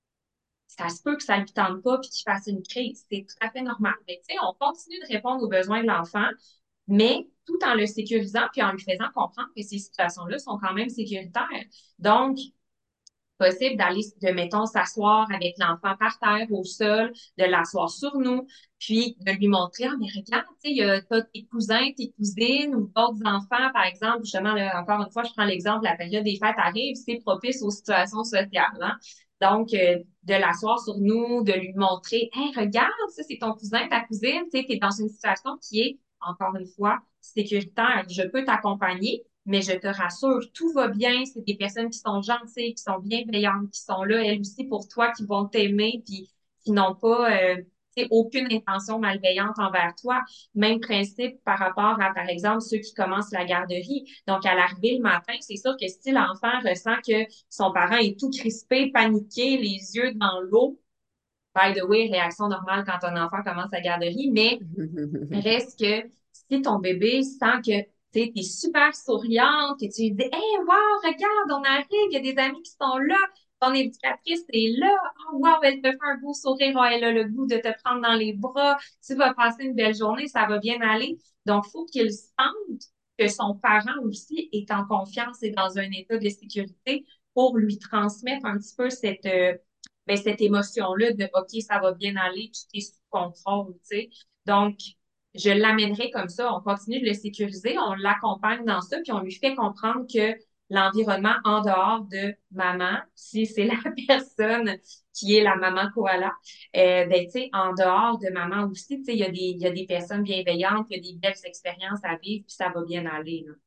Ça se peut que ça ne lui tente pas puis qu'il fasse une crise. C'est tout à fait normal. Mais tu sais, on continue de répondre aux besoins de l'enfant, mais tout en le sécurisant puis en lui faisant comprendre que ces situations-là sont quand même sécuritaires. Donc, possible d'aller, de, mettons, s'asseoir avec l'enfant par terre, au sol, de l'asseoir sur nous, puis de lui montrer, ah, mais regarde, tu sais, il y a t'as tes cousins, tes cousines ou d'autres enfants, par exemple, justement, là, encore une fois, je prends l'exemple, la période des fêtes arrive, c'est propice aux situations sociales, hein? Donc, euh, de l'asseoir sur nous, de lui montrer, hey, regarde, ça, c'est ton cousin, ta cousine, tu sais, t'es dans une situation qui est, encore une fois, sécuritaire. Je peux t'accompagner, mais je te rassure, tout va bien. C'est des personnes qui sont gentilles, qui sont bienveillantes, qui sont là, elles aussi, pour toi, qui vont t'aimer, puis qui n'ont pas euh, tu sais, aucune intention malveillante envers toi. Même principe par rapport à, par exemple, ceux qui commencent la garderie. Donc, à l'arrivée le matin, c'est sûr que si l'enfant ressent que son parent est tout crispé, paniqué, les yeux dans l'eau, by the way, réaction normale quand un enfant commence la garderie, mais mm. reste que si ton bébé sent que tu es super souriante, que tu lui dis, hey, wow, regarde, on arrive, il y a des amis qui sont là, ton éducatrice est là, oh, wow, elle te fait un beau sourire, oh, elle a le goût de te prendre dans les bras, tu vas passer une belle journée, ça va bien aller. Donc, il faut qu'il sente que son parent aussi est en confiance et dans un état de sécurité pour lui transmettre un petit peu cette, euh, ben, cette émotion-là de OK, ça va bien aller, tout est sous contrôle, tu sais. Donc, je l'amènerai comme ça. On continue de le sécuriser, on l'accompagne dans ça, puis on lui fait comprendre que l'environnement en dehors de maman, si c'est la personne qui est la maman koala, euh, ben, tu sais, en dehors de maman aussi, tu sais, il y a des, il y a des personnes bienveillantes, il y a des belles expériences à vivre, puis ça va bien aller, là.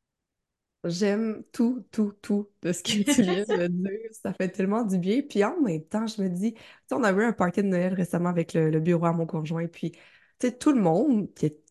J'aime tout, tout, tout de ce que tu viens de dire. Ça fait tellement du bien. Puis en même temps, je me dis, tu sais, on a eu un party de Noël récemment avec le, le bureau à mon conjoint. Puis, tu sais, tout le monde, qui est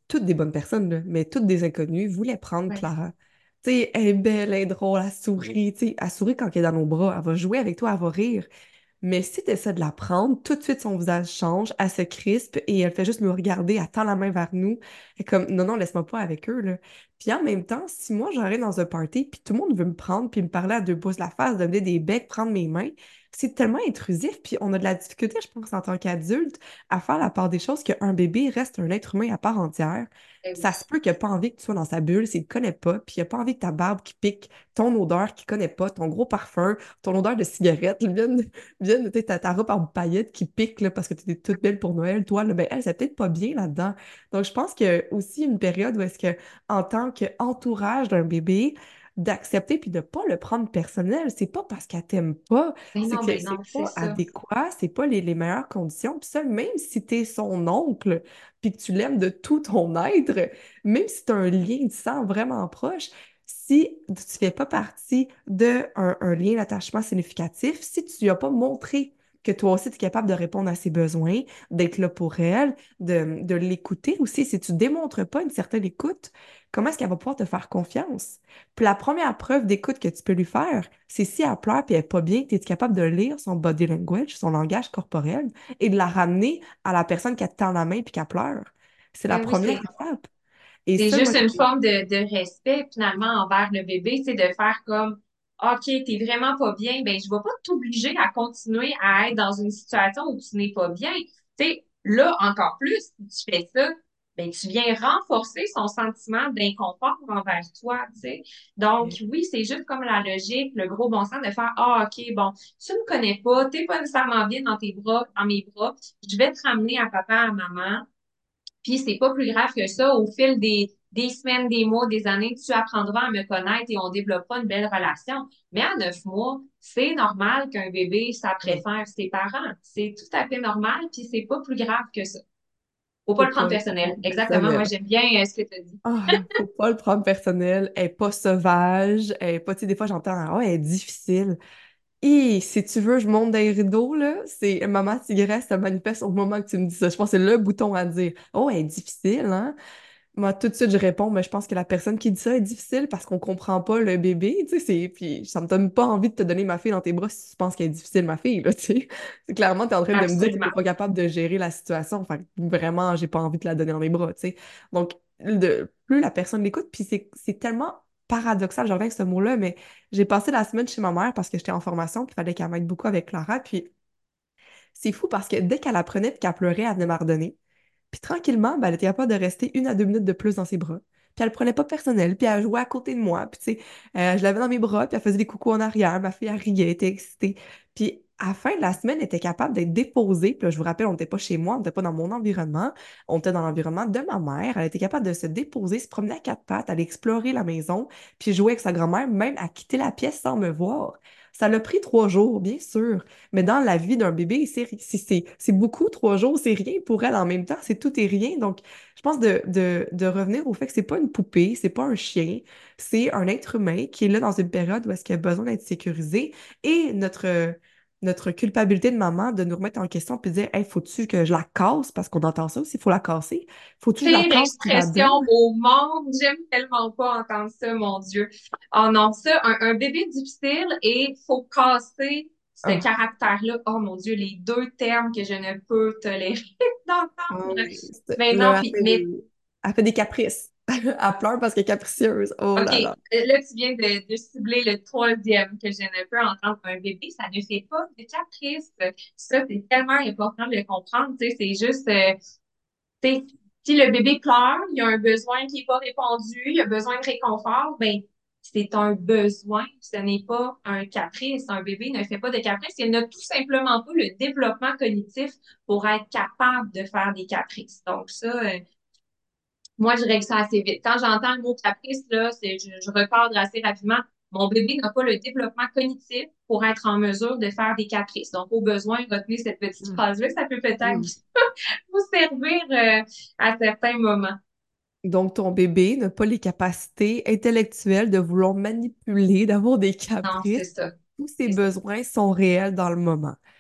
toutes des bonnes personnes, là, mais toutes des inconnues, voulaient prendre Ouais. Clara. Tu sais, elle est belle, elle est drôle, elle sourit, tu sais, elle sourit quand elle est dans nos bras, elle va jouer avec toi, elle va rire. Mais si tu essaies de la prendre, tout de suite son visage change, elle se crispe et elle fait juste nous regarder, elle tend la main vers nous. Elle est comme non, non, laisse-moi pas avec eux, là. Puis en même temps, si moi j'arrive dans un party, puis tout le monde veut me prendre, puis me parler à deux pouces de la face, donner des becs, prendre mes mains, c'est tellement intrusif, puis on a de la difficulté, je pense, en tant qu'adulte, à faire la part des choses qu'un bébé reste un être humain à part entière. Ben Ça se oui. peut qu'il n'a pas envie que tu sois dans sa bulle, s'il ne te connaît pas, puis il n'a pas envie que ta barbe qui pique, ton odeur qu'il ne connaît pas, ton gros parfum, ton odeur de cigarette, vienne viennent, tu sais, ta, ta robe en paillettes qui pique là, parce que tu es toute belle pour Noël, toi, là, ben, elle, c'est peut-être pas bien là-dedans. Donc, je pense qu'il y a aussi une période où est-ce que, en tant qu'entourage d'un bébé, d'accepter puis de pas le prendre personnel, c'est pas parce qu'elle t'aime pas, Ben c'est non, que ben non, c'est c'est pas ça. adéquat, c'est pas les, les meilleures conditions. Puis ça, même si t'es son oncle, puis que tu l'aimes de tout ton être, même si tu as un lien de sang vraiment proche, si tu fais pas partie d'un un, un lien d'attachement significatif, si tu lui as pas montré que toi aussi tu es capable de répondre à ses besoins, d'être là pour elle, de, de l'écouter aussi, si tu démontres pas une certaine écoute, comment est-ce qu'elle va pouvoir te faire confiance? Puis la première preuve d'écoute que tu peux lui faire, c'est si elle pleure puis elle est pas bien, tu es capable de lire son body language, son langage corporel et de la ramener à la personne qui a tend la main puis qui pleure. C'est la Ben oui, première c'est étape. Et c'est ça, moi, juste une c'est... forme de, de respect finalement envers le bébé, c'est de faire comme OK, t'es vraiment pas bien, ben je vais pas t'obliger à continuer à être dans une situation où tu n'es pas bien. Tu sais, là encore plus, si tu fais ça, ben tu viens renforcer son sentiment d'inconfort envers toi, tu sais. Donc oui, c'est juste comme la logique, le gros bon sens de faire ah OK, bon, tu me connais pas, t'es pas nécessairement bien dans tes bras, dans mes bras, je vais te ramener à papa, à maman. Puis c'est pas plus grave que ça. Au fil des, des semaines, des mois, des années, tu apprendras à me connaître et on développera une belle relation. Mais à neuf mois, c'est normal qu'un bébé, ça Ouais, préfère ses parents. C'est tout à fait normal, puis c'est pas plus grave que ça. Faut pas faut le prendre pas le personnel. prendre Exactement. Moi, personnel. j'aime bien euh, ce que tu as dit. Ah, faut pas le prendre personnel. Elle est pas sauvage. Elle est pas, tu sais, des fois, j'entends, oh, elle est difficile. Et si tu veux, je monte dans les rideaux, là. C'est maman tigresse, ça manifeste au moment que tu me dis ça. Je pense que c'est le bouton à dire. Oh, elle est difficile, hein? Moi, tout de suite, je réponds, mais je pense que la personne qui dit ça est difficile parce qu'on comprend pas le bébé, tu sais, c'est... Puis ça me donne pas envie de te donner ma fille dans tes bras si tu penses qu'elle est difficile, ma fille, là, tu sais. C'est clairement, t'es en train de me dire que t'es Absolument. pas capable de gérer la situation. Enfin, vraiment, j'ai pas envie de te la donner dans mes bras, tu sais. Donc, de... plus la personne l'écoute, puis c'est c'est tellement paradoxal, je reviens avec ce mot-là, mais j'ai passé la semaine chez ma mère parce que j'étais en formation, puis il fallait qu'elle m'aide beaucoup avec Clara, puis c'est fou parce que dès qu'elle apprenait puis qu'elle pleurait, elle venait m'ardonner. Puis tranquillement, ben, elle était capable de rester une à deux minutes de plus dans ses bras. Puis elle le prenait pas personnel, puis elle jouait à côté de moi. Puis tu sais, euh, je l'avais dans mes bras, puis elle faisait des coucous en arrière. Ma fille, elle riait, elle était excitée. Puis à la fin de la semaine, elle était capable d'être déposée. Puis là, je vous rappelle, on n'était pas chez moi, on n'était pas dans mon environnement, on était dans l'environnement de ma mère. Elle était capable de se déposer, se promener à quatre pattes, aller explorer la maison, puis jouer avec sa grand-mère, même à quitter la pièce sans me voir. Ça l'a pris trois jours, bien sûr. Mais dans la vie d'un bébé, c'est c'est- c'est- c'est beaucoup, trois jours, c'est rien pour elle en même temps, c'est tout et rien. Donc, je pense de, de, de revenir au fait que c'est pas une poupée, c'est pas un chien, c'est un être humain qui est là dans une période où est-ce qu'il a besoin d'être sécurisé et notre, notre culpabilité de maman de nous remettre en question puis de dire, hey, faut-tu que je la casse? Parce qu'on entend ça aussi, il faut la casser. Faut-tu que je la Pire casse puis je la expression donne? au monde. J'aime tellement pas entendre ça, mon Dieu. Oh non, ça, un, un bébé difficile et faut casser ce Ah, caractère-là. Oh mon Dieu, les deux termes que je ne peux tolérer ah d'entendre. oui, c'est- Mais non, là, puis, elle fait mais des, elle fait des caprices. Elle pleure parce qu'elle est capricieuse. Oh OK, là là. euh, là, tu viens de, de cibler le troisième que je ne peux entendre. Un bébé, ça ne fait pas de caprice. Ça, c'est tellement important de le comprendre. Tu sais, c'est juste, euh, tu sais, si le bébé pleure, il y a un besoin qui n'est pas répondu, il a besoin de réconfort, ben, c'est un besoin, ce n'est pas un caprice. Un bébé ne fait pas de caprice. Il n'a tout simplement pas le développement cognitif pour être capable de faire des caprices. Donc, ça, euh, moi, je règle ça assez vite. Quand j'entends le mot caprice, là, c'est, je, je recadre assez rapidement. Mon bébé n'a pas le développement cognitif pour être en mesure de faire des caprices. Donc, au besoin, retenez cette petite Mm. phrase-là. Ça peut peut-être Mm. vous servir euh, à certains moments. Donc, ton bébé n'a pas les capacités intellectuelles de vouloir manipuler, d'avoir des Non, c'est caprices. ça. Tous ses C'est ça. besoins sont réels dans le moment.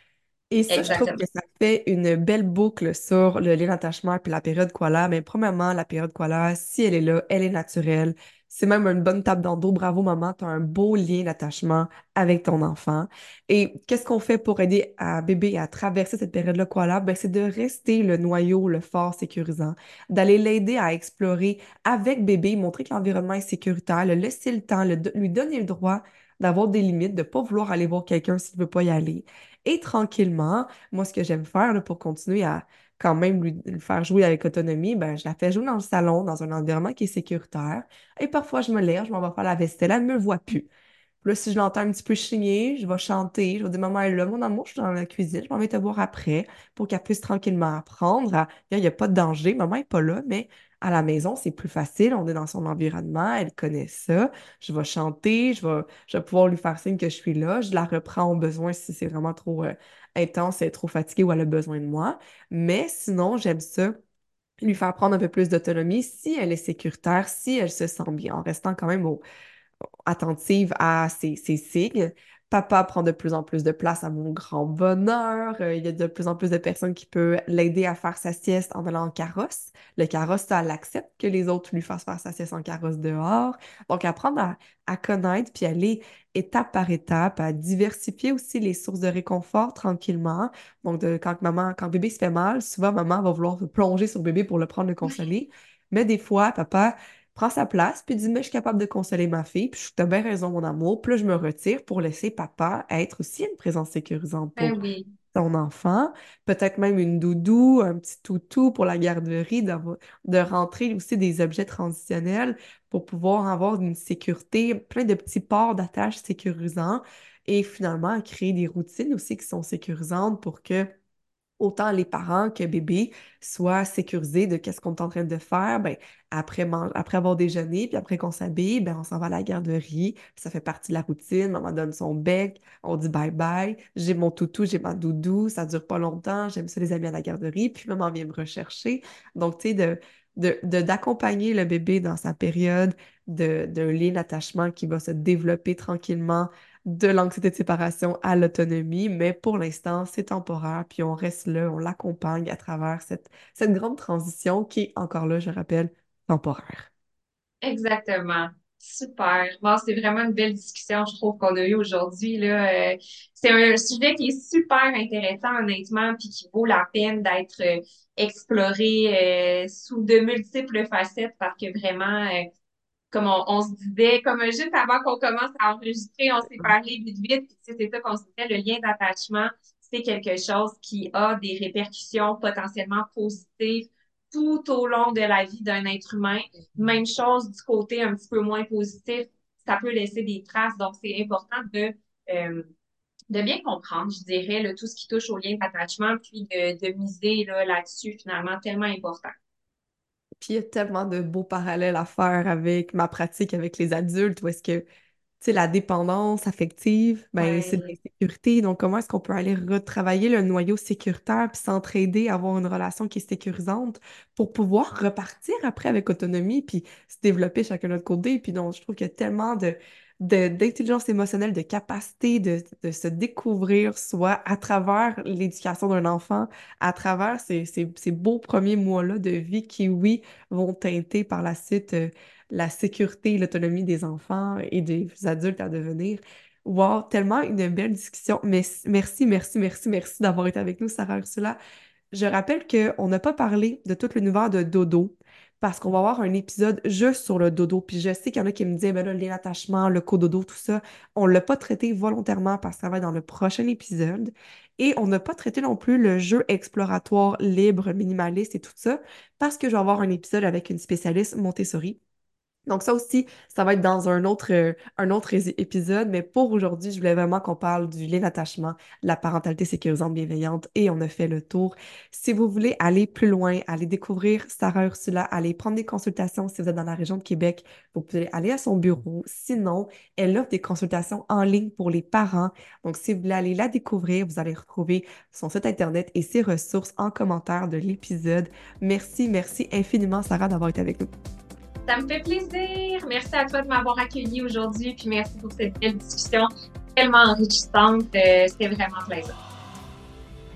Et ça, je trouve Exactement. que ça fait une belle boucle sur le lien d'attachement puis la période koala. Mais premièrement, la période koala, si elle est là, elle est naturelle. C'est même une bonne tape dans le dos. Bravo, maman, tu as un beau lien d'attachement avec ton enfant. Et qu'est-ce qu'on fait pour aider à bébé à traverser cette période-là koala? Ben, c'est de rester le noyau, le fort sécurisant, d'aller l'aider à explorer avec bébé, montrer que l'environnement est sécuritaire, le laisser le temps, le do- lui donner le droit d'avoir des limites, de ne pas vouloir aller voir quelqu'un s'il ne veut pas y aller. Et tranquillement, moi, ce que j'aime faire là, pour continuer à quand même lui, le faire jouer avec autonomie, ben, je la fais jouer dans le salon, dans un environnement qui est sécuritaire. Et parfois, je me lève, je m'en vais faire la vaisselle, elle ne me voit plus. Puis là, si je l'entends un petit peu chigner, je vais chanter, je vais dire, maman, elle est là, mon amour, je suis dans la cuisine, je m'en vais te voir après pour qu'elle puisse tranquillement apprendre. à- Il n'y a pas de danger, maman n'est pas là, mais à la maison, c'est plus facile, on est dans son environnement, elle connaît ça. Je vais chanter, je vais, je vais pouvoir lui faire signe que je suis là, je la reprends au besoin si c'est vraiment trop euh, intense, elle est trop fatiguée ou elle a besoin de moi. Mais sinon, j'aime ça lui faire prendre un peu plus d'autonomie si elle est sécuritaire, si elle se sent bien, en restant quand même au attentive à ces, ces signes. Papa prend de plus en plus de place à mon grand bonheur. Euh, il y a de plus en plus de personnes qui peuvent l'aider à faire sa sieste en allant en carrosse. Le carrosse, ça, elle accepte que les autres lui fassent faire sa sieste en carrosse dehors. Donc, apprendre à, à connaître puis aller étape par étape, à diversifier aussi les sources de réconfort tranquillement. Donc, de, quand maman, quand bébé se fait mal, souvent maman va vouloir se plonger sur bébé pour le prendre, le consoler. Mais des fois, papa prend sa place, puis dit, mais je suis capable de consoler ma fille, puis tu as bien raison, mon amour. Puis là, je me retire pour laisser papa être aussi une présence sécurisante Ben pour oui. ton enfant. Peut-être même une doudou, un petit toutou pour la garderie, d'avoir- de rentrer aussi des objets transitionnels pour pouvoir avoir une sécurité, plein de petits ports d'attache sécurisants et finalement créer des routines aussi qui sont sécurisantes pour que autant les parents que bébé soient sécurisés de qu'est-ce qu'on est en train de faire. Ben, après, man- après avoir déjeuné, puis après qu'on s'habille, ben, on s'en va à la garderie. Puis ça fait partie de la routine. Maman donne son bec, on dit bye-bye. J'ai mon toutou, j'ai ma doudou. Ça dure pas longtemps. J'aime ça les amis à la garderie. Puis maman vient me rechercher. Donc, tu sais, de, de, de- d'accompagner le bébé dans sa période de, d'un lien d'attachement qui va se développer tranquillement de l'anxiété de séparation à l'autonomie, mais pour l'instant, c'est temporaire, puis on reste là, on l'accompagne à travers cette, cette grande transition qui est, encore là, je rappelle, temporaire. Exactement. Super. Bon, c'est vraiment une belle discussion, je trouve, qu'on a eue aujourd'hui, là. Euh, c'est un sujet qui est super intéressant, honnêtement, puis qui vaut la peine d'être euh, exploré euh, sous de multiples facettes parce que vraiment, euh, comme on, on se disait, comme juste avant qu'on commence à enregistrer, on s'est parlé vite, vite, puis tu sais, c'est ça qu'on se disait, le lien d'attachement, c'est quelque chose qui a des répercussions potentiellement positives tout au long de la vie d'un être humain. Même chose du côté un petit peu moins positif, ça peut laisser des traces, donc c'est important de, euh, de bien comprendre, je dirais, là, tout ce qui touche au lien d'attachement, puis de, de miser là, là-dessus, finalement, tellement important. Puis il y a tellement de beaux parallèles à faire avec ma pratique avec les adultes, où est-ce que tu sais, la dépendance affective, ben, c'est de Ouais. l'insécurité. Donc, comment est-ce qu'on peut aller retravailler le noyau sécuritaire puis s'entraider, avoir une relation qui est sécurisante pour pouvoir repartir après avec autonomie puis se développer chacun de notre côté. Puis donc, je trouve qu'il y a tellement de, de- d'intelligence émotionnelle, de capacité de, de se découvrir soi à travers l'éducation d'un enfant, à travers ces, ces, ces beaux premiers mois-là de vie qui, oui, vont teinter par la suite. Euh, la sécurité et l'autonomie des enfants et des adultes à devenir. Wow, tellement une belle discussion. Mais, merci, merci, merci, merci d'avoir été avec nous, Sarah Ursula. Je rappelle qu'on n'a pas parlé de tout l'univers de dodo parce qu'on va avoir un épisode juste sur le dodo. Puis je sais qu'il y en a qui me disaient, ben là, les attachements, le cododo, tout ça, on ne l'a pas traité volontairement parce que ça va être dans le prochain épisode. Et on n'a pas traité non plus le jeu exploratoire libre, minimaliste et tout ça parce que je vais avoir un épisode avec une spécialiste Montessori. Donc ça aussi, ça va être dans un autre, euh, un autre é- épisode, mais pour aujourd'hui, je voulais vraiment qu'on parle du lien d'attachement, de la parentalité sécurisante bienveillante, et on a fait le tour. Si vous voulez aller plus loin, aller découvrir Sarah Ursula, aller prendre des consultations si vous êtes dans la région de Québec, vous pouvez aller à son bureau. Sinon, elle offre des consultations en ligne pour les parents. Donc si vous voulez aller la découvrir, vous allez retrouver son site Internet et ses ressources en commentaire de l'épisode. Merci, merci infiniment, Sarah, d'avoir été avec nous. Ça me fait plaisir. Merci à toi de m'avoir accueilli aujourd'hui, puis merci pour cette belle discussion tellement enrichissante. Euh, C'était vraiment plaisant.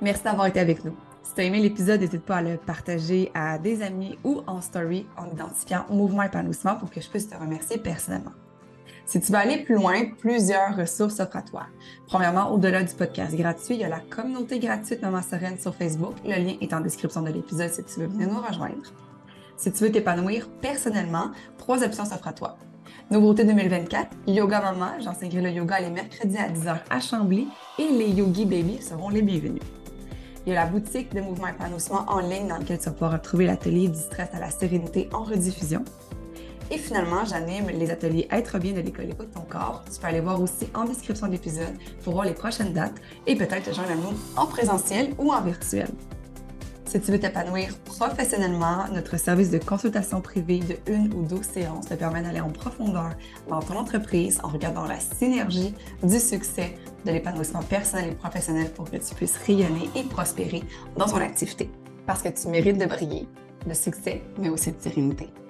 Merci d'avoir été avec nous. Si tu as aimé l'épisode, n'hésite pas à le partager à des amis ou en story en identifiant Mouvement Épanouissement pour que je puisse te remercier personnellement. Si tu veux aller plus loin, plusieurs ressources s'offrent à toi. Premièrement, au-delà du podcast gratuit, il y a la communauté gratuite Maman Sereine sur Facebook. Le lien est en description de l'épisode si tu veux venir nous rejoindre. Si tu veux t'épanouir personnellement, trois options s'offrent à toi. Nouveauté deux mille vingt-quatre, Yoga Maman, j'enseignerai le yoga les mercredis à dix heures à Chambly et les Yogi Baby seront les bienvenus. Il y a la boutique de Mouvement Épanouissement en ligne dans laquelle tu vas pouvoir retrouver l'atelier du stress à la sérénité en rediffusion. Et finalement, j'anime les ateliers Être bien de l'école Écoute ton corps. Tu peux aller voir aussi en description de l'épisode pour voir les prochaines dates et peut-être te joindre à nous en présentiel ou en virtuel. Si tu veux t'épanouir professionnellement, notre service de consultation privée de une ou deux séances te permet d'aller en profondeur dans ton entreprise en regardant la synergie du succès de l'épanouissement personnel et professionnel pour que tu puisses rayonner et prospérer dans ton activité. Parce que tu mérites de briller, de succès, mais aussi de sérénité.